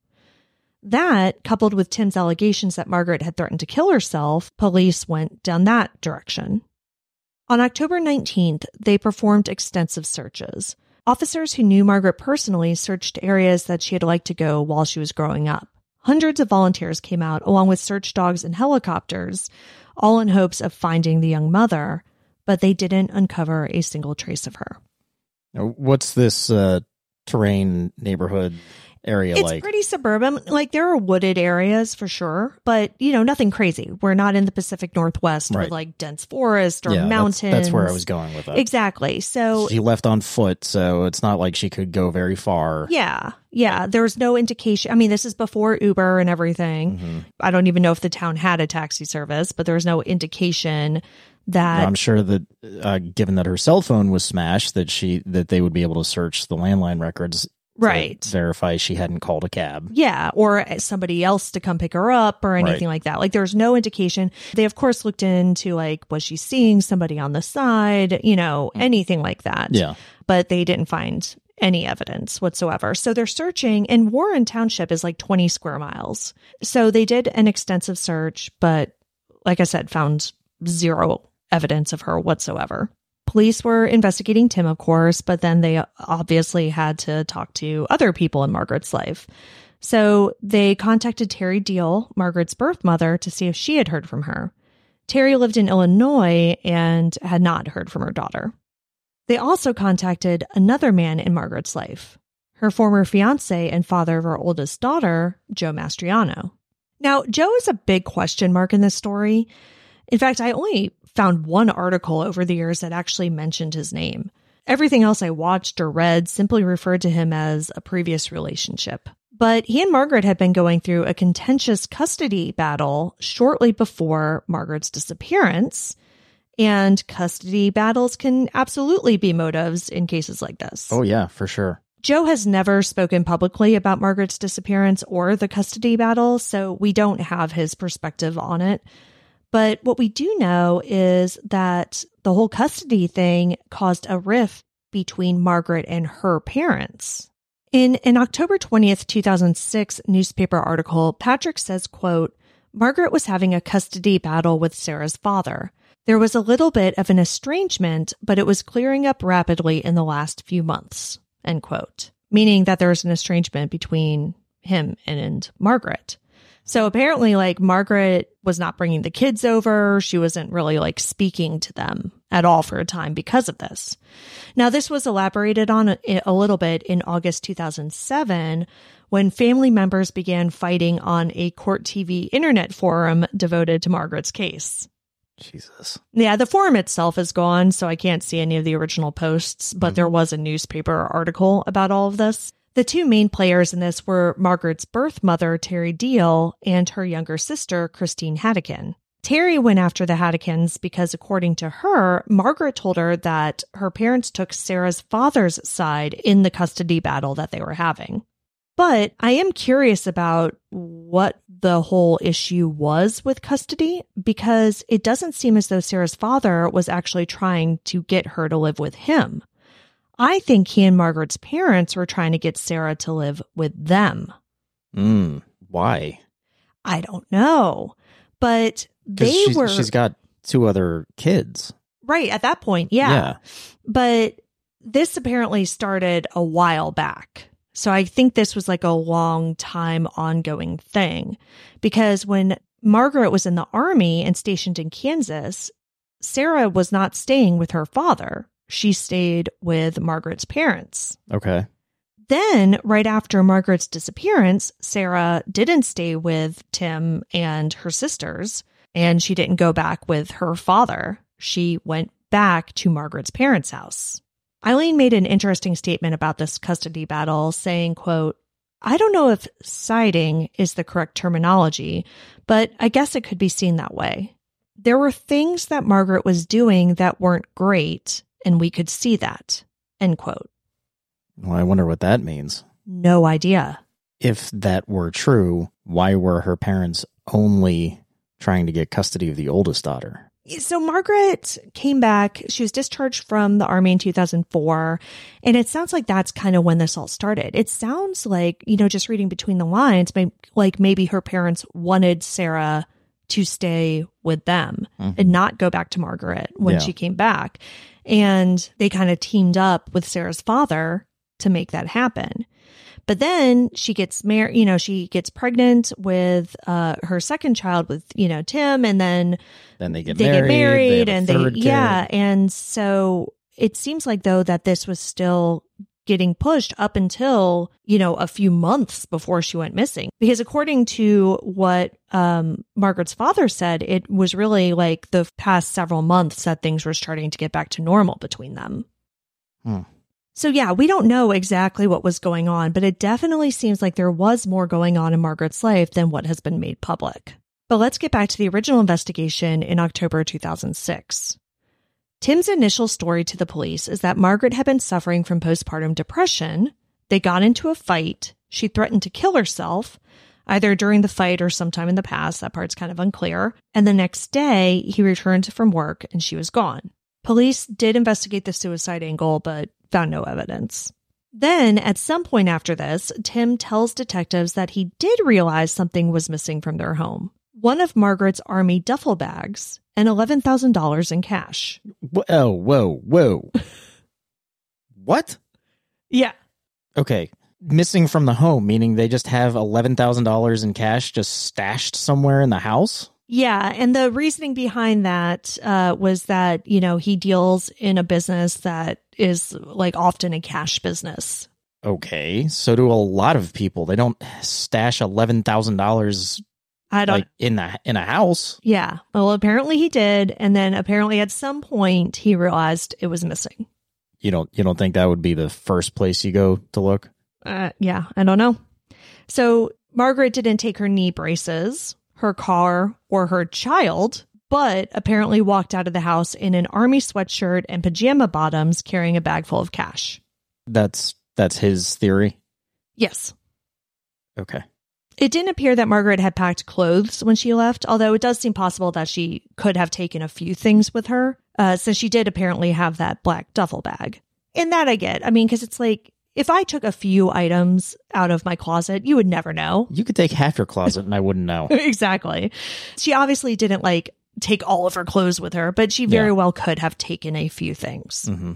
That, coupled with Tim's allegations that Margaret had threatened to kill herself, police went down that direction. On October nineteenth, they performed extensive searches. Officers who knew Margaret personally searched areas that she had liked to go while she was growing up. Hundreds of volunteers came out, along with search dogs and helicopters, all in hopes of finding the young mother, but they didn't uncover a single trace of her. Now, what's this uh, terrain neighborhood area it's like? It's pretty suburban. Like, there are wooded areas for sure, but, you know, nothing crazy. We're not in the Pacific Northwest right. with like dense forest or yeah, mountains. That's, that's where I was going with that. Exactly. So she left on foot, so it's not like she could go very far. Yeah. Yeah. There was no indication. I mean, this is before Uber and everything. Mm-hmm. I don't even know if the town had a taxi service, but there was no indication that... I'm sure that uh, given that her cell phone was smashed, that she that they would be able to search the landline records. Right. Verify she hadn't called a cab. Yeah. Or somebody else to come pick her up or anything right. like that. Like, there's no indication. They, of course, looked into, like, was she seeing somebody on the side? You know, anything like that. Yeah. But they didn't find any evidence whatsoever. So they're searching, and Warren Township is like twenty square miles. So they did an extensive search, but like I said, found zero evidence of her whatsoever. Police were investigating Tim, of course, but then they obviously had to talk to other people in Margaret's life. So they contacted Terry Deal, Margaret's birth mother, to see if she had heard from her. Terry lived in Illinois and had not heard from her daughter. They also contacted another man in Margaret's life, her former fiancé and father of her oldest daughter, Joe Mastriano. Now, Joe is a big question mark in this story. In fact, I only found one article over the years that actually mentioned his name. Everything else I watched or read simply referred to him as a previous relationship. But he and Margaret had been going through a contentious custody battle shortly before Margaret's disappearance. And custody battles can absolutely be motives in cases like this. Oh, yeah, for sure. Joe has never spoken publicly about Margaret's disappearance or the custody battle, so we don't have his perspective on it. But what we do know is that the whole custody thing caused a rift between Margaret and her parents. In an October twentieth, two thousand six newspaper article, Patrick says, quote, Margaret was having a custody battle with Sarah's father. There was a little bit of an estrangement, but it was clearing up rapidly in the last few months, end quote. Meaning that there was an estrangement between him and Margaret. So apparently, like, Margaret was not bringing the kids over. She wasn't really, like, speaking to them at all for a time because of this. Now, this was elaborated on a, a little bit in August two thousand seven when family members began fighting on a Court T V internet forum devoted to Margaret's case. Jesus. Yeah, the forum itself is gone, so I can't see any of the original posts, but mm-hmm. there was a newspaper article about all of this. The two main players in this were Margaret's birth mother, Terry Deal, and her younger sister, Christine Haddikin. Terry went after the Haddikins because, according to her, Margaret told her that her parents took Sarah's father's side in the custody battle that they were having. But I am curious about what the whole issue was with custody, because it doesn't seem as though Sarah's father was actually trying to get her to live with him. I think he and Margaret's parents were trying to get Sarah to live with them. Mm, why? I don't know. But they she's, were... She's got two other kids. Right, at that point, yeah. Yeah. But this apparently started a while back. So I think this was like a long time ongoing thing. Because when Margaret was in the Army and stationed in Kansas, Sarah was not staying with her father. She stayed with Margaret's parents. Okay. Then, right after Margaret's disappearance, Sarah didn't stay with Tim and her sisters, and she didn't go back with her father. She went back to Margaret's parents' house. Eileen made an interesting statement about this custody battle, saying, quote, I don't know if siding is the correct terminology, but I guess it could be seen that way. There were things that Margaret was doing that weren't great, and we could see that, end quote. Well, I wonder what that means. No idea. If that were true, why were her parents only trying to get custody of the oldest daughter? So Margaret came back. She was discharged from the Army in two thousand four. And it sounds like that's kind of when this all started. It sounds like, you know, just reading between the lines, like maybe her parents wanted Sarah to stay with them mm-hmm. and not go back to Margaret when yeah. she came back. And they kind of teamed up with Sarah's father to make that happen. But then she gets married, you know, she gets pregnant with uh, her second child with, you know, Tim, and then then they get they married, get married they and they, kid. yeah. And so it seems like, though, that this was still getting pushed up until, you know, a few months before she went missing. Because according to what um, Margaret's father said, it was really like the past several months that things were starting to get back to normal between them. Hmm. So yeah, we don't know exactly what was going on, but it definitely seems like there was more going on in Margaret's life than what has been made public. But let's get back to the original investigation in October two thousand six. Tim's initial story to the police is that Margaret had been suffering from postpartum depression. They got into a fight. She threatened to kill herself, either during the fight or sometime in the past. That part's kind of unclear. And the next day, he returned from work and she was gone. Police did investigate the suicide angle, but found no evidence. Then, at some point after this, Tim tells detectives that he did realize something was missing from their home. One of Margaret's Army duffel bags and eleven thousand dollars in cash. Whoa, whoa, whoa. What? Yeah. Okay. Missing from the home, meaning they just have eleven thousand dollars in cash just stashed somewhere in the house? Yeah, and the reasoning behind that uh, was that, you know, he deals in a business that is like often a cash business. Okay, so do a lot of people. They don't stash eleven thousand dollars I don't like in the in a house. Yeah. Well, apparently he did. And then apparently at some point he realized it was missing. You don't you don't think that would be the first place you go to look? Uh, yeah, I don't know. So Margaret didn't take her knee braces, her car, or her child, but apparently walked out of the house in an army sweatshirt and pajama bottoms carrying a bag full of cash. That's that's his theory? Yes. Okay. It didn't appear that Margaret had packed clothes when she left, although it does seem possible that she could have taken a few things with her, uh, since she did apparently have that black duffel bag. And that I get. I mean, because it's like, if I took a few items out of my closet, you would never know. You could take half your closet and I wouldn't know. Exactly. She obviously didn't like take all of her clothes with her, but she very Yeah. well could have taken a few things. Mm-hmm.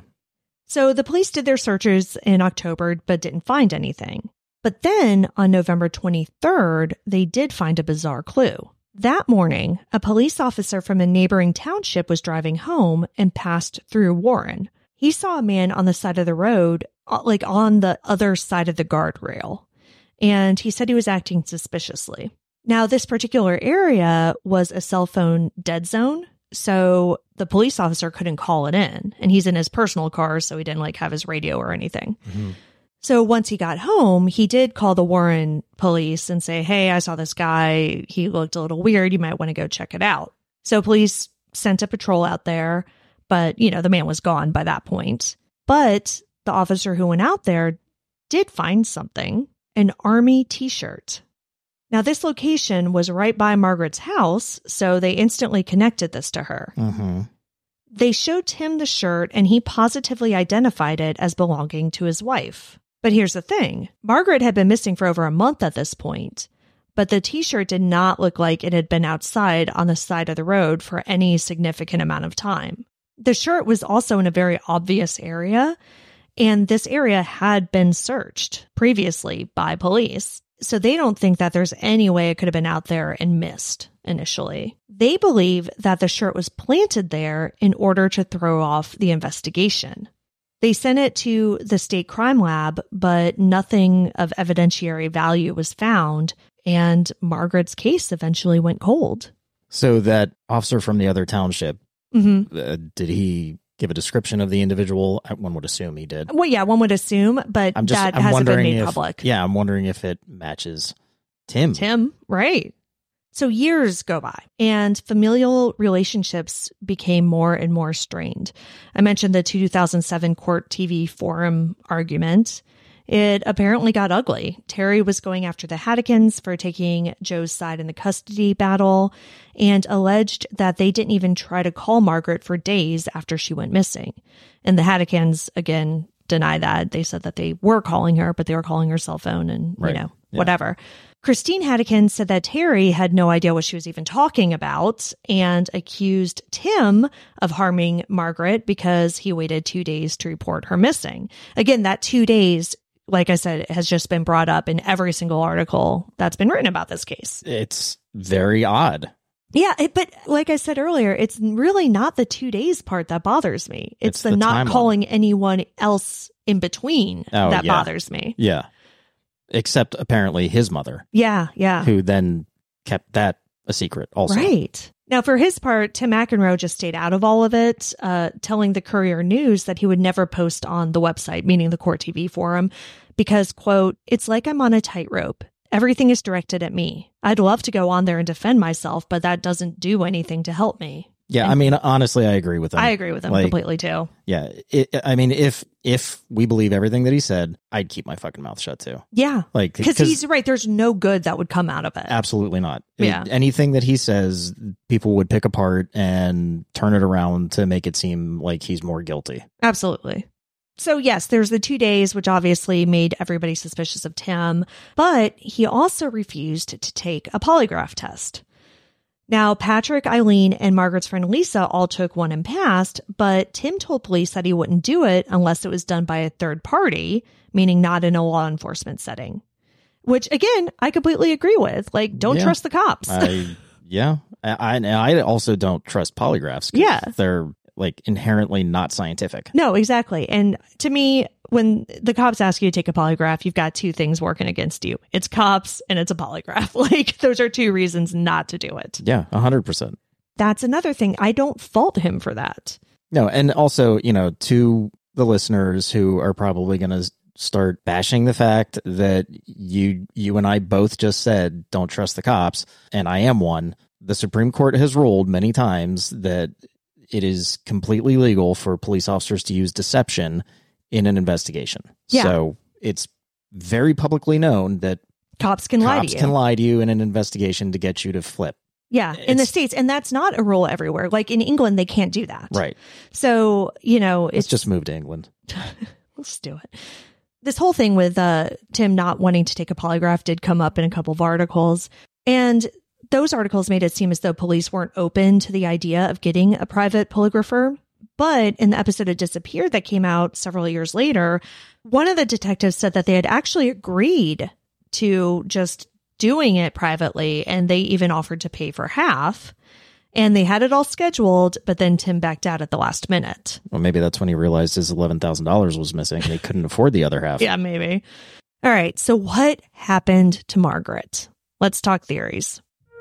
So the police did their searches in October, but didn't find anything. But then on November twenty-third, they did find a bizarre clue. That morning, a police officer from a neighboring township was driving home and passed through Warren. He saw a man on the side of the road, like on the other side of the guardrail, and he said he was acting suspiciously. Now, this particular area was a cell phone dead zone, so the police officer couldn't call it in, and he's in his personal car, so he didn't like have his radio or anything. Mm-hmm. So once he got home, he did call the Warren police and say, hey, I saw this guy. He looked a little weird. You might want to go check it out. So police sent a patrol out there, but, you know, the man was gone by that point. But the officer who went out there did find something, an army t-shirt. Now, this location was right by Margaret's house, so they instantly connected this to her. Mm-hmm. They showed Tim the shirt, and he positively identified it as belonging to his wife. But here's the thing. Margaret had been missing for over a month at this point, but the t-shirt did not look like it had been outside on the side of the road for any significant amount of time. The shirt was also in a very obvious area, and this area had been searched previously by police. So they don't think that there's any way it could have been out there and missed initially. They believe that the shirt was planted there in order to throw off the investigation. They sent it to the state crime lab, but nothing of evidentiary value was found, and Margaret's case eventually went cold. So that officer from the other township, Mm-hmm. uh, did he give a description of the individual? One would assume he did. Well, yeah, one would assume, but I'm just, that I'm hasn't been wondering made if, public. Yeah, I'm wondering if it matches Tim. Tim, right. So years go by, and familial relationships became more and more strained. I mentioned the two thousand seven court T V forum argument. It apparently got ugly. Terry was going after the Haddikins for taking Joe's side in the custody battle and alleged that they didn't even try to call Margaret for days after she went missing. And the Haddikins, again, deny that. They said that they were calling her, but they were calling her cell phone and, Right. you know, Yeah. whatever. Christine Haddikin said that Terry had no idea what she was even talking about and accused Tim of harming Margaret because he waited two days to report her missing. Again, that two days, like I said, has just been brought up in every single article that's been written about this case. It's very odd. Yeah, it, but like I said earlier, it's really not the two days part that bothers me. It's, It's the, the not timeline. calling anyone else in between Oh, that yeah. bothers me. Yeah. Except apparently his mother, Yeah, yeah. who then kept that a secret also. Right. Now, for his part, Tim McEnroe just stayed out of all of it, uh, telling the Courier News that he would never post on the website, meaning the Court T V forum, because, quote, it's like I'm on a tightrope. Everything is directed at me. I'd love to go on there and defend myself, but that doesn't do anything to help me. Yeah, And- I mean, honestly, I agree with him. I agree with him Like, completely, too. Yeah, it, I mean, if if we believe everything that he said, I'd keep my fucking mouth shut too. Yeah. Like, Because he's right. There's no good that would come out of it. absolutely not. It- Yeah. anything that he says, people would pick apart and turn it around to make it seem like he's more guilty. Absolutely. So yes, there's the two days, which obviously made everybody suspicious of Tim, but he also refused to take a polygraph test. Now, Patrick, Eileen, and Margaret's friend Lisa all took one and passed, but Tim told police that he wouldn't do it unless it was done by a third party, meaning not in a law enforcement setting. Which, again, I completely agree with. Like, don't Yeah. trust the cops. I, yeah, I, I I also don't trust polygraphs. 'Cause Yeah. they're like inherently not scientific. No, exactly. And to me, when the cops ask you to take a polygraph, you've got two things working against you. It's cops and it's a polygraph. Like, those are two reasons not to do it. Yeah, one hundred percent. That's another thing. I don't fault him for that. No, and also, you know, to the listeners who are probably going to start bashing the fact that you you and I both just said don't trust the cops, and I am one. The Supreme Court has ruled many times that it is completely legal for police officers to use deception in an investigation. Yeah. So it's very publicly known that cops can lie to cops you. can lie to you in an investigation to get you to flip. Yeah, in the States. And that's not a rule everywhere. Like in England, they can't do that. Right. So, you know, it's Let's just move to England. Let's do it. This whole thing with uh, Tim not wanting to take a polygraph did come up in a couple of articles. And those articles made it seem as though police weren't open to the idea of getting a private polygrapher. But in the episode of Disappeared that came out several years later, one of the detectives said that they had actually agreed to just doing it privately, and they even offered to pay for half. And they had it all scheduled, but then Tim backed out at the last minute. Well, maybe that's when he realized his eleven thousand dollars was missing and he couldn't afford the other half. Yeah, maybe. All right, so what happened to Margaret? Let's talk theories.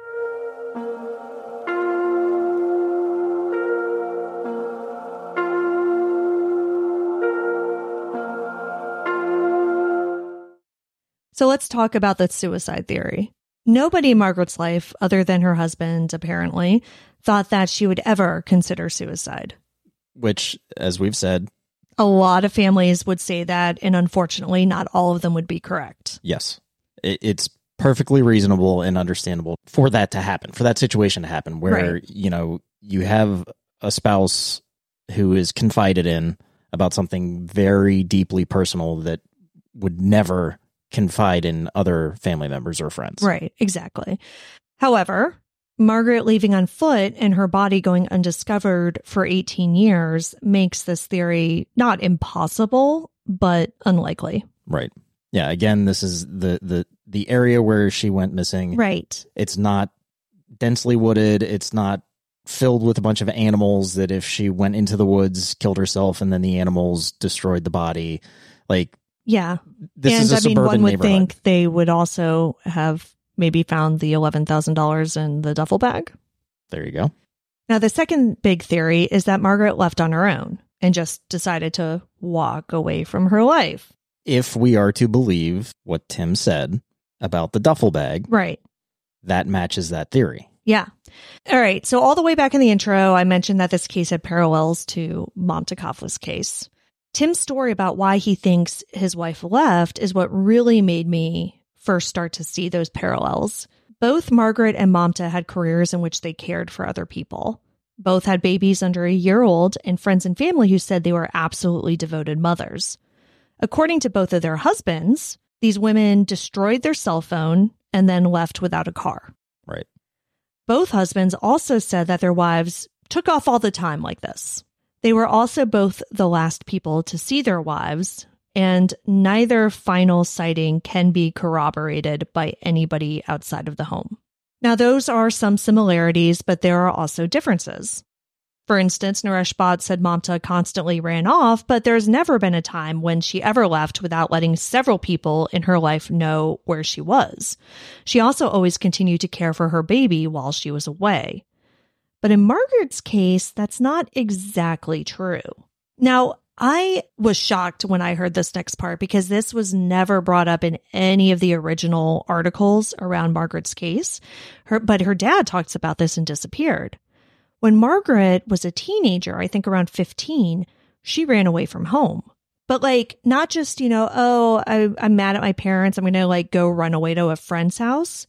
So let's talk about the suicide theory. Nobody in Margaret's life, other than her husband, apparently, thought that she would ever consider suicide. Which, as we've said, a lot of families would say that, and unfortunately, not all of them would be correct. Yes. It, it's perfectly reasonable and understandable for that to happen, for that situation to happen, where, right. you know, you have a spouse who is confided in about something very deeply personal that would never confide in other family members or friends. Right, exactly. However, Margaret leaving on foot and her body going undiscovered for eighteen years makes this theory not impossible, but unlikely. Right. Yeah, again, this is the the the area where she went missing. Right. It's not densely wooded. It's not filled with a bunch of animals that if she went into the woods, killed herself, and then the animals destroyed the body. Like, yeah. This and is a I mean, one would neighborhood. think they would also have maybe found the eleven thousand dollars in the duffel bag. There you go. Now, the second big theory is that Margaret left on her own and just decided to walk away from her life. If we are to believe what Tim said about the duffel bag, right, that matches that theory. Yeah. All right. So all the way back in the intro, I mentioned that this case had parallels to Montecoffla's case. Tim's story about why he thinks his wife left is what really made me first start to see those parallels. Both Margaret and Mamta had careers in which they cared for other people. Both had babies under a year old and friends and family who said they were absolutely devoted mothers. According to both of their husbands, these women destroyed their cell phone and then left without a car. Right. Both husbands also said that their wives took off all the time like this. They were also both the last people to see their wives, and neither final sighting can be corroborated by anybody outside of the home. Now, those are some similarities, but there are also differences. For instance, Naresh Bhatt said Mamta constantly ran off, but there's never been a time when she ever left without letting several people in her life know where she was. She also always continued to care for her baby while she was away. But in Margaret's case, that's not exactly true. Now, I was shocked when I heard this next part because this was never brought up in any of the original articles around Margaret's case. Her, but her dad talks about this in Disappeared. When Margaret was a teenager, I think around fifteen, she ran away from home. But like, not just, you know, oh, I, I'm mad at my parents, I'm going to like go run away to a friend's house.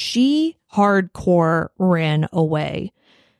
She hardcore ran away.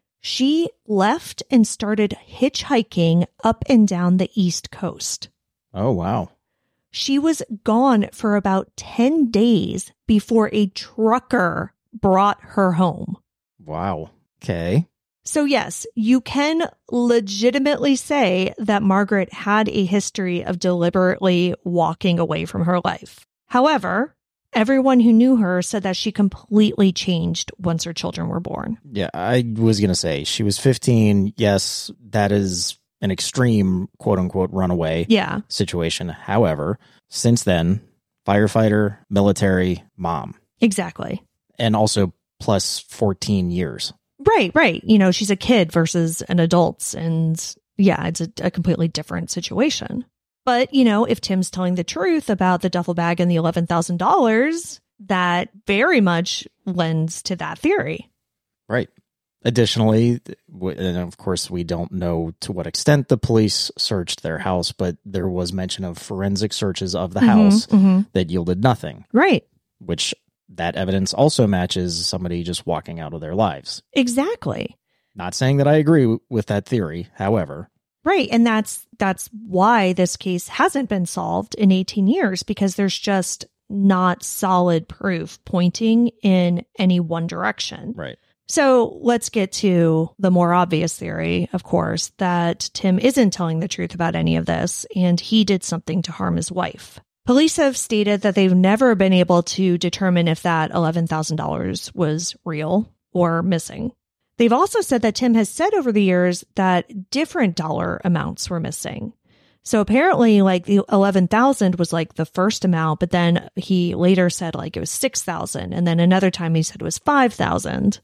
She left and started hitchhiking up and down the East Coast. Oh, wow. She was gone for about ten days before a trucker brought her home. Wow. Okay. So yes, you can legitimately say that Margaret had a history of deliberately walking away from her life. However, everyone who knew her said that she completely changed once her children were born. Yeah, I was going to say she was fifteen. Yes, that is an extreme quote unquote runaway Yeah. situation. However, since then, firefighter, military, mom. Exactly. And also plus fourteen years. Right, right. You know, she's a kid versus an adult. And yeah, it's a, a completely different situation. But, you know, if Tim's telling the truth about the duffel bag and the eleven thousand dollars, that very much lends to that theory. Right. Additionally, and of course, we don't know to what extent the police searched their house, but there was mention of forensic searches of the Mm-hmm, house mm-hmm. that yielded nothing. Right. Which that evidence also matches somebody just walking out of their lives. Exactly. Not saying that I agree with that theory, however. Right. And that's that's why this case hasn't been solved in eighteen years, because there's just not solid proof pointing in any one direction. Right. So let's get to the more obvious theory, of course, that Tim isn't telling the truth about any of this, and he did something to harm his wife. Police have stated that they've never been able to determine if that eleven thousand dollars was real or missing. They've also said that Tim has said over the years that different dollar amounts were missing. So apparently, like, the eleven thousand was like the first amount, but then he later said like it was six thousand, and then another time he said it was five thousand.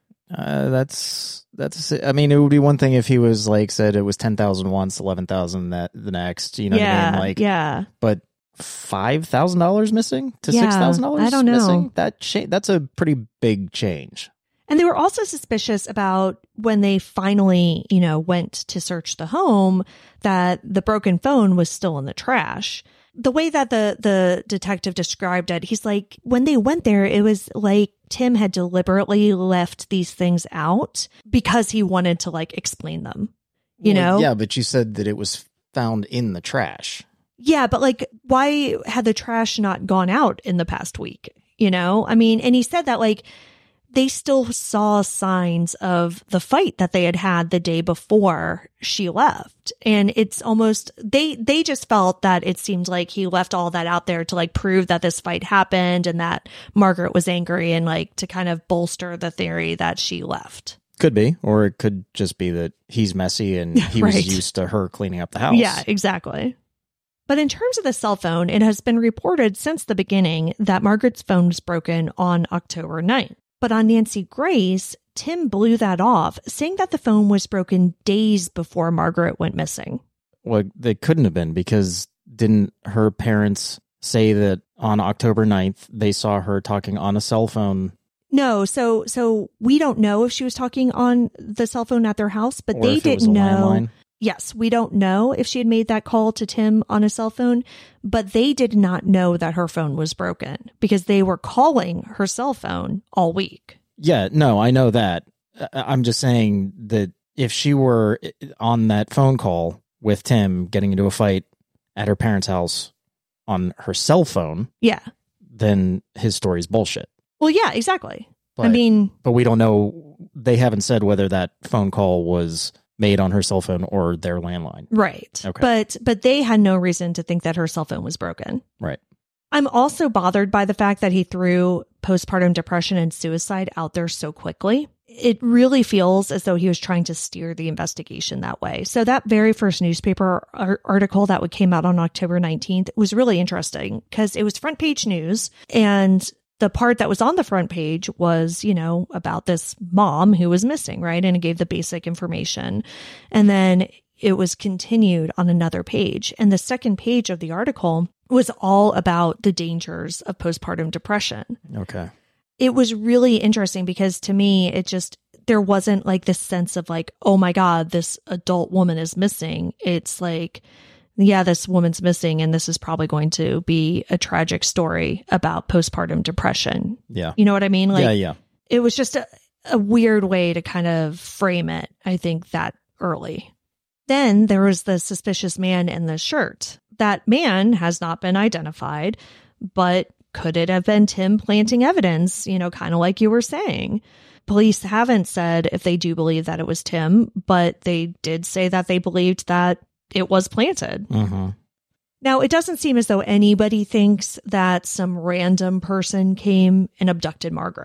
Uh, that's that's. I mean, it would be one thing if he was like said it was ten thousand once, eleven thousand that the next. You know yeah, what I mean? Like, yeah. But five thousand dollars missing to Yeah, six thousand dollars. I don't know. Missing? That cha- that's a pretty big change. And they were also suspicious about when they finally, you know, went to search the home, that the broken phone was still in the trash. The way that the the detective described it, he's like, when they went there, it was like Tim had deliberately left these things out because he wanted to like explain them, you Well, know? Yeah, but you said that it was found in the trash. Yeah, but like, why had the trash not gone out in the past week? You know, I mean, and he said that like they still saw signs of the fight that they had had the day before she left. And it's almost, they, they just felt that it seemed like he left all that out there to like prove that this fight happened and that Margaret was angry, and like to kind of bolster the theory that she left. Could be, or it could just be that he's messy and he Right. was used to her cleaning up the house. Yeah, exactly. But in terms of the cell phone, it has been reported since the beginning that Margaret's phone was broken on October ninth. But on Nancy Grace, Tim blew that off, saying that the phone was broken days before Margaret went missing. Well, they couldn't have been, because didn't her parents say that on October ninth they saw her talking on a cell phone? No, so so we don't know if she was talking on the cell phone at their house, but Or they if it was didn't a know. landline? Yes, we don't know if she had made that call to Tim on a cell phone, but they did not know that her phone was broken because they were calling her cell phone all week. Yeah, no, I know that. I- I'm just saying that if she were on that phone call with Tim getting into a fight at her parents' house on her cell phone, Yeah. then his story's bullshit. Well, yeah, exactly. But, I mean, but we don't know. They haven't said whether that phone call was made on her cell phone or their landline. right. Okay. But but they had no reason to think that her cell phone was broken. Right. I'm also bothered by the fact that he threw postpartum depression and suicide out there so quickly. It really feels as though he was trying to steer the investigation that way. So that very first newspaper ar- article that came out on October nineteenth was really interesting because it was front page news, and the part that was on the front page was, you know, about this mom who was missing, right? And it gave the basic information. And then it was continued on another page. And the second page of the article was all about the dangers of postpartum depression. Okay. It was really interesting because to me, it just, there wasn't like this sense of like, oh my God, this adult woman is missing. It's like, yeah, this woman's missing, and this is probably going to be a tragic story about postpartum depression. Yeah. You know what I mean? Like, yeah, yeah. it was just a, a weird way to kind of frame it, I think, that early. Then there was the suspicious man in the shirt. That man has not been identified, but could it have been Tim planting evidence, you know, kind of like you were saying? Police haven't said if they do believe that it was Tim, but they did say that they believed that it was planted. Mm-hmm. Now, it doesn't seem as though anybody thinks that some random person came and abducted Margaret.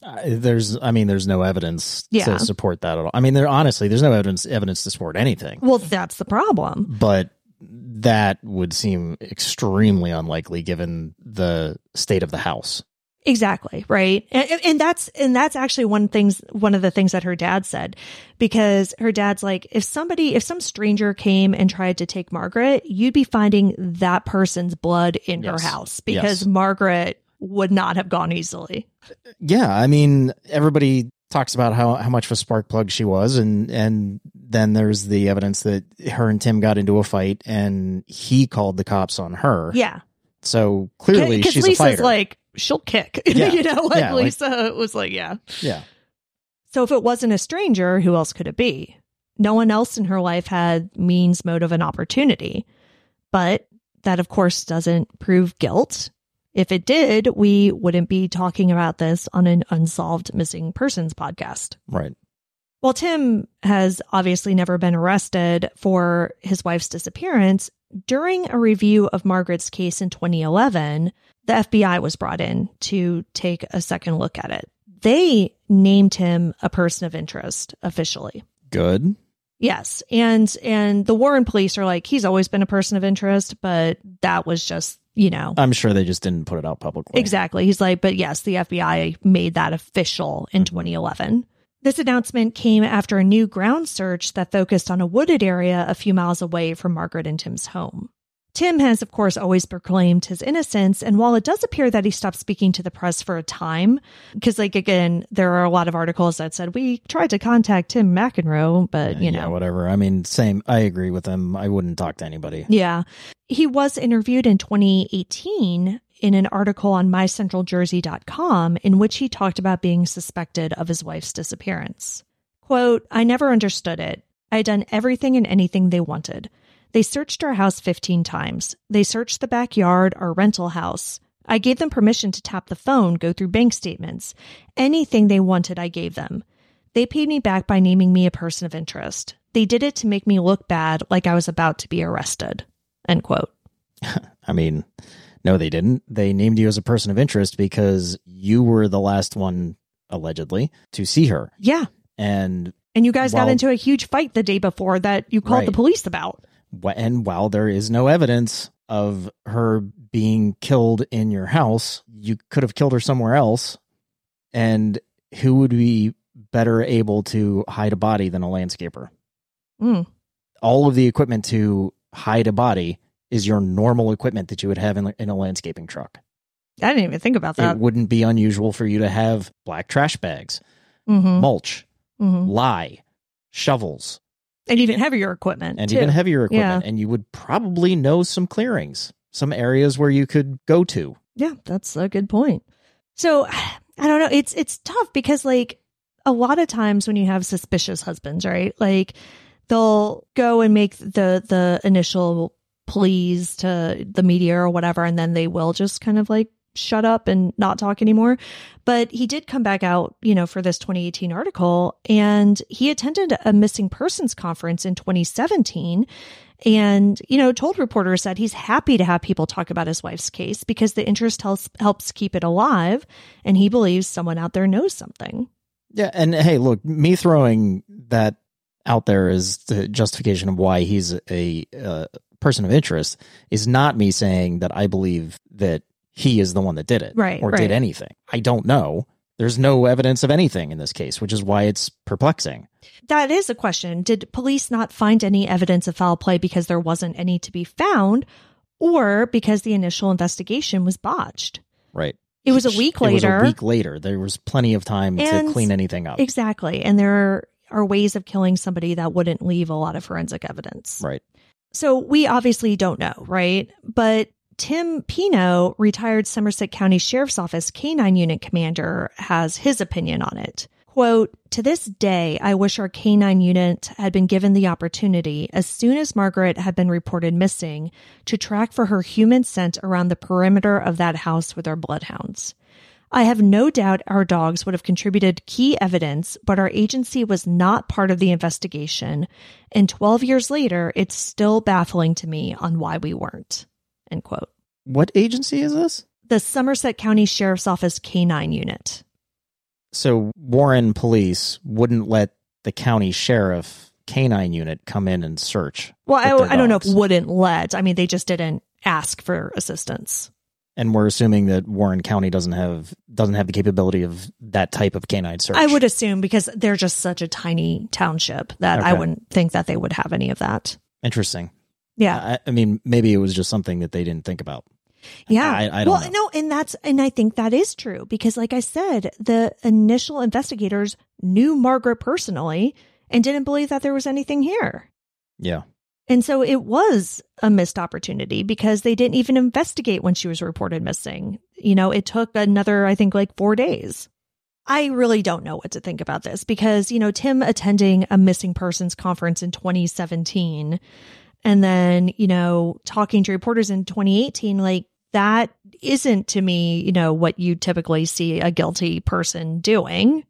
Uh, there's, I mean, there's no evidence Yeah. to support that at all. I mean, there honestly, there's no evidence evidence to support anything. Well, that's the problem. But that would seem extremely unlikely given the state of the house. Exactly. Right. And, and that's, and that's actually one things, one of the things that her dad said, because her dad's like, if somebody, if some stranger came and tried to take Margaret, you'd be finding that person's blood in Yes. her house because Yes. Margaret would not have gone easily. Yeah. I mean, everybody talks about how, how much of a spark plug she was. And, and then there's the evidence that her and Tim got into a fight and he called the cops on her. Yeah. So clearly Because she's Lisa's a fighter. like, she'll kick. Yeah. you know, like Yeah, like- Lisa was like, yeah. yeah. So if it wasn't a stranger, who else could it be? No one else in her life had means, motive, and opportunity. But that, of course, doesn't prove guilt. If it did, we wouldn't be talking about this on an Unsolved Missing Persons podcast. Right. While Tim has obviously never been arrested for his wife's disappearance, during a review of Margaret's case in twenty eleven, the F B I was brought in to take a second look at it. They named him a person of interest officially. Good. Yes. And and the Warren police are like, he's always been a person of interest, but that was just, you know. I'm sure they just didn't put it out publicly. Exactly. He's like, but yes, the F B I made that official in twenty eleven. This announcement came after a new ground search that focused on a wooded area a few miles away from Margaret and Tim's home. Tim has, of course, always proclaimed his innocence, and while it does appear that he stopped speaking to the press for a time, because, like, again, there are a lot of articles that said, we tried to contact Tim McEnroe, but, you know. Yeah, whatever. I mean, same. I agree with him. I wouldn't talk to anybody. Yeah. He was interviewed in twenty eighteen in an article on my central jersey dot com in which he talked about being suspected of his wife's disappearance. Quote, I never understood it. I had done everything and anything they wanted. They searched our house fifteen times. They searched the backyard, our rental house. I gave them permission to tap the phone, go through bank statements. Anything they wanted, I gave them. They paid me back by naming me a person of interest. They did it to make me look bad, like I was about to be arrested. End quote. I mean, no, they didn't. They named you as a person of interest because you were the last one, allegedly, to see her. Yeah. And And you guys while, got into a huge fight the day before that you called Right. the police about. And while there is no evidence of her being killed in your house, you could have killed her somewhere else. And who would be better able to hide a body than a landscaper? Mm. All of the equipment to hide a body is your normal equipment that you would have in, in a landscaping truck. I didn't even think about that. It wouldn't be unusual for you to have black trash bags, Mm-hmm. mulch, Mm-hmm. lye, shovels, And even heavier equipment. and too. even heavier equipment. Yeah. And you would probably know some clearings, some areas where you could go to. Yeah, that's a good point. So I don't know. It's it's tough because, like, a lot of times when you have suspicious husbands, right? Like, they'll go and make the the initial pleas to the media or whatever, and then they will just kind of like shut up and not talk anymore. But he did come back out, you know, for this twenty eighteen article, and he attended a missing persons conference in twenty seventeen and, you know, told reporters that he's happy to have people talk about his wife's case because the interest helps, helps keep it alive. And he believes someone out there knows something. Yeah. And hey, look, me throwing that out there as the justification of why he's a uh, person of interest is not me saying that I believe that he is the one that did it, Right, or right. did anything. I don't know. There's no evidence of anything in this case, which is why it's perplexing. That is a question. Did police not find any evidence of foul play because there wasn't any to be found, or because the initial investigation was botched? Right. It was a week It was later. a week later. There was plenty of time And- to clean anything up. Exactly. And there are ways of killing somebody that wouldn't leave a lot of forensic evidence. Right. So we obviously don't know, right? But Tim Pino, retired Somerset County Sheriff's Office K nine Unit Commander, has his opinion on it. Quote, to this day, I wish our K nine unit had been given the opportunity, as soon as Margaret had been reported missing, to track for her human scent around the perimeter of that house with our bloodhounds. I have no doubt our dogs would have contributed key evidence, but our agency was not part of the investigation, and twelve years later, it's still baffling to me on why we weren't. End quote. What agency is this? The Somerset County Sheriff's Office K nine Unit. So Warren police wouldn't let the county sheriff canine unit come in and search. Well, I, I don't know if dogs. wouldn't let. I mean, they just didn't ask for assistance. And we're assuming that Warren County doesn't have doesn't have the capability of that type of canine search. I would assume because they're just such a tiny township that Okay. I wouldn't think that they would have any of that. Interesting. Yeah. I, I mean, maybe it was just something that they didn't think about. Yeah. I, I don't well, know. no, and that's, and I think that is true because like I said, the initial investigators knew Margaret personally and didn't believe that there was anything here. Yeah. And so it was a missed opportunity because they didn't even investigate when she was reported missing. You know, it took another, I think, like four days. I really don't know what to think about this because, you know, Tim attending a missing persons conference in twenty seventeen and then, you know, talking to reporters in twenty eighteen, like that isn't to me, you know, what you typically see a guilty person doing.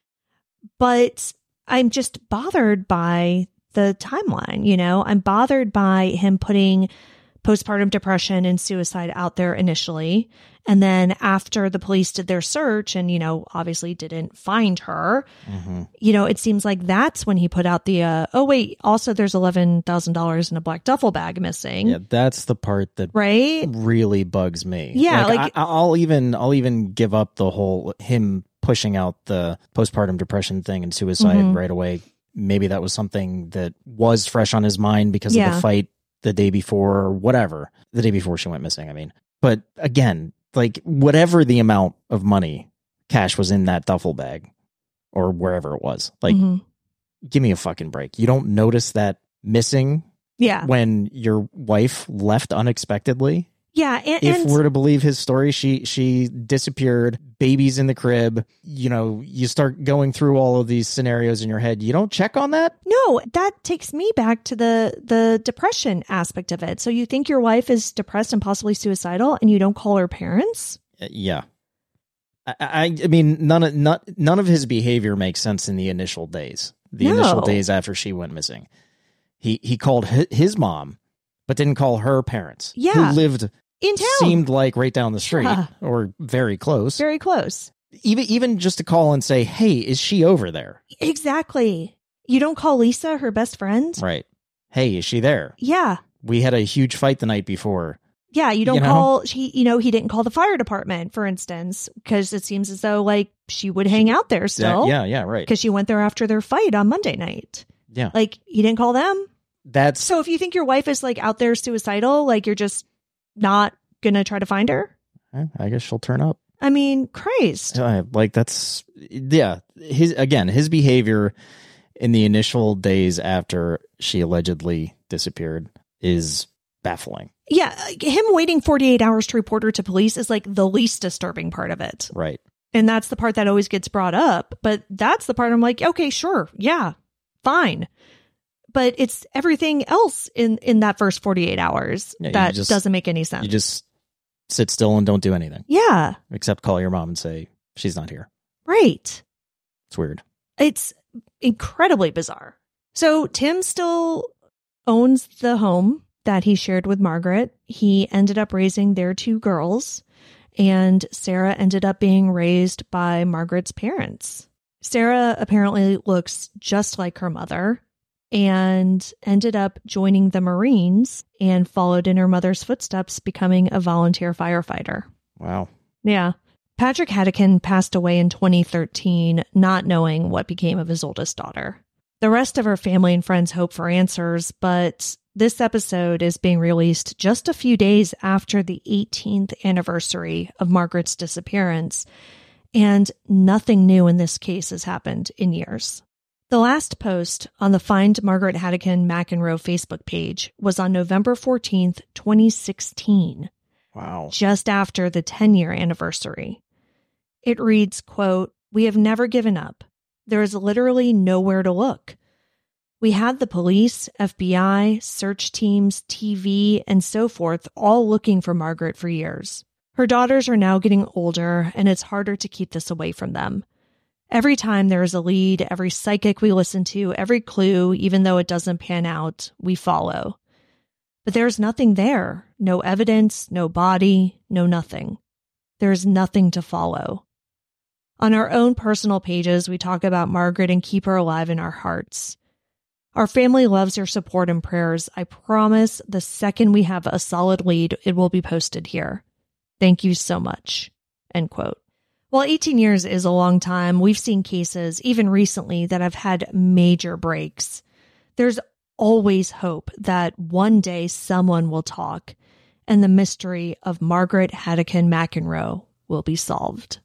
But I'm just bothered by the timeline, you know, I'm bothered by him putting postpartum depression and suicide out there initially. And then after the police did their search and, you know, obviously didn't find her, Mm-hmm. you know, it seems like that's when he put out the, uh, oh, wait, also there's eleven thousand dollars in a black duffel bag missing. Yeah, that's the part that Right? really bugs me. Yeah, like- I, I'll even I'll even give up the whole him pushing out the postpartum depression thing and suicide Mhm. right away. Maybe that was something that was fresh on his mind because of Yeah. the fight the day before or whatever. The day before she went missing, I mean. But again, like whatever the amount of money cash was in that duffel bag or wherever it was, like Mhm. give me a fucking break. You don't notice that missing Yeah. when your wife left unexpectedly? Yeah. And, If and we're to believe his story, she she disappeared, baby's in the crib. You know, you start going through all of these scenarios in your head. You don't check on that? no, that takes me back to the the depression aspect of it. So you think your wife is depressed and possibly suicidal and you don't call her parents? Uh, Yeah. I, I I mean, none of not, none of his behavior makes sense in the initial days. The No. initial days after she went missing. He he called hi- his mom, but didn't call her parents. Yeah. Who lived In town. seemed like right down the street Yeah. or very close. Very close. even even just to call and say, "Hey, is she over there?" Exactly. You don't call Lisa her best friend? Right. Hey, is she there? Yeah. We had a huge fight the night before. Yeah, you don't You know? call he you know, he didn't call the fire department, for instance, because it seems as though like she would hang out there still. Yeah, yeah, right. Because she went there after their fight on Monday night. Yeah. Like he didn't call them. That's So if you think your wife is like out there suicidal, like you're just not gonna try to find her? I guess she'll turn up. I mean, Christ. Uh, like that's yeah. His again, his behavior in the initial days after she allegedly disappeared is baffling. Yeah, him waiting forty-eight hours to report her to police is like the least disturbing part of it. Right. And that's the part that always gets brought up. But that's the part I'm like, okay, sure. Yeah, fine. But it's everything else in, in that first forty-eight hours Yeah, you that just- doesn't make any sense. You just sit still and don't do anything yeah, except call your mom and say she's not here. right. It's weird. It's incredibly bizarre. So Tim still owns the home that he shared with Margaret. He ended up raising their two girls, and Sarah ended up being raised by Margaret's parents. Sarah apparently looks just like her mother and ended up joining the Marines and followed in her mother's footsteps, becoming a volunteer firefighter. Wow. Yeah. Patrick Haddikin passed away in twenty thirteen, not knowing what became of his oldest daughter. The rest of her family and friends hope for answers, but this episode is being released just a few days after the eighteenth anniversary of Margaret's disappearance, and nothing new in this case has happened in years. The last post on the Find Margaret Haddikin McEnroe Facebook page was on November fourteenth, twenty sixteen. Wow. Just after the ten-year anniversary. It reads, quote, "We have never given up. There is literally nowhere to look. We had the police, F B I, search teams, T V, and so forth all looking for Margaret for years. Her daughters are now getting older, and it's harder to keep this away from them. Every time there is a lead, every psychic we listen to, every clue, even though it doesn't pan out, we follow. But there's nothing there. No evidence, no body, no nothing. There's nothing to follow. On our own personal pages, we talk about Margaret and keep her alive in our hearts. Our family loves your support and prayers. I promise the second we have a solid lead, it will be posted here. Thank you so much." End quote. While eighteen years is a long time, we've seen cases, even recently, that have had major breaks. There's always hope that one day someone will talk and the mystery of Margaret Hadkin McEnroe will be solved.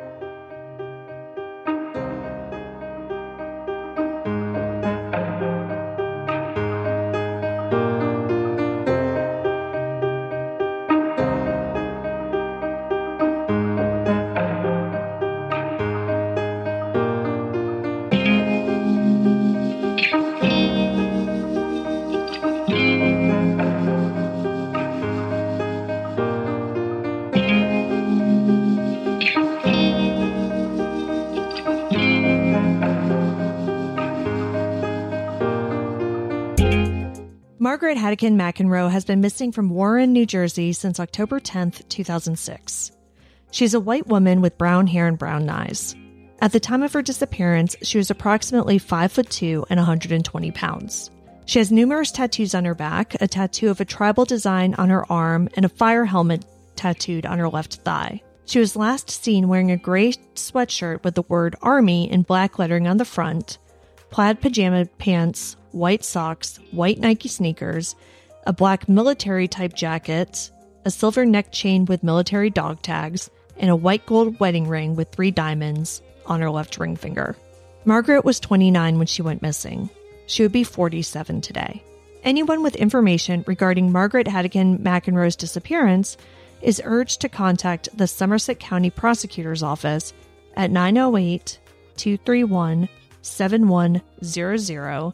Margaret Hadkin McEnroe has been missing from Warren, New Jersey since October tenth, two thousand six. She's a white woman with brown hair and brown eyes. At the time of her disappearance, she was approximately five foot two and one hundred twenty pounds. She has numerous tattoos on her back, a tattoo of a tribal design on her arm, and a fire helmet tattooed on her left thigh. She was last seen wearing a gray sweatshirt with the word Army in black lettering on the front, plaid pajama pants, white socks, white Nike sneakers, a black military-type jacket, a silver neck chain with military dog tags, and a white gold wedding ring with three diamonds on her left ring finger. Margaret was twenty-nine when she went missing. She would be forty-seven today. Anyone with information regarding Margaret Hadkin McEnroe's disappearance is urged to contact the Somerset County Prosecutor's Office at nine oh eight, two three one, seven one zero zero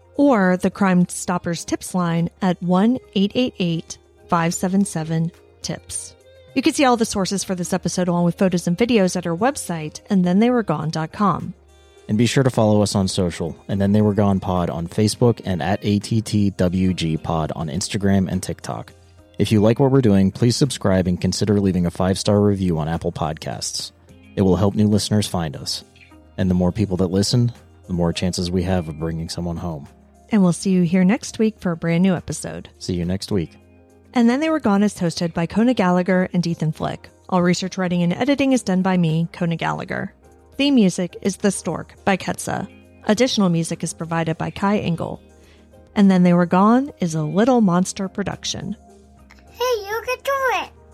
or the Crime Stoppers Tips line at one eight eight eight, five seven seven, TIPS. You can see all the sources for this episode along with photos and videos at our website, and then they were gone dot com. And be sure to follow us on social, and then they were gone pod on Facebook and at A T T W G pod on Instagram and TikTok. If you like what we're doing, please subscribe and consider leaving a five-star review on Apple Podcasts. It will help new listeners find us. And the more people that listen, the more chances we have of bringing someone home. And we'll see you here next week for a brand new episode. See you next week. And Then They Were Gone is hosted by Kona Gallagher and Ethan Flick. All research, writing, and editing is done by me, Kona Gallagher. Theme music is The Stork by Ketsa. Additional music is provided by Kai Engel. And Then They Were Gone is a Little Monster production. Hey, you can do it!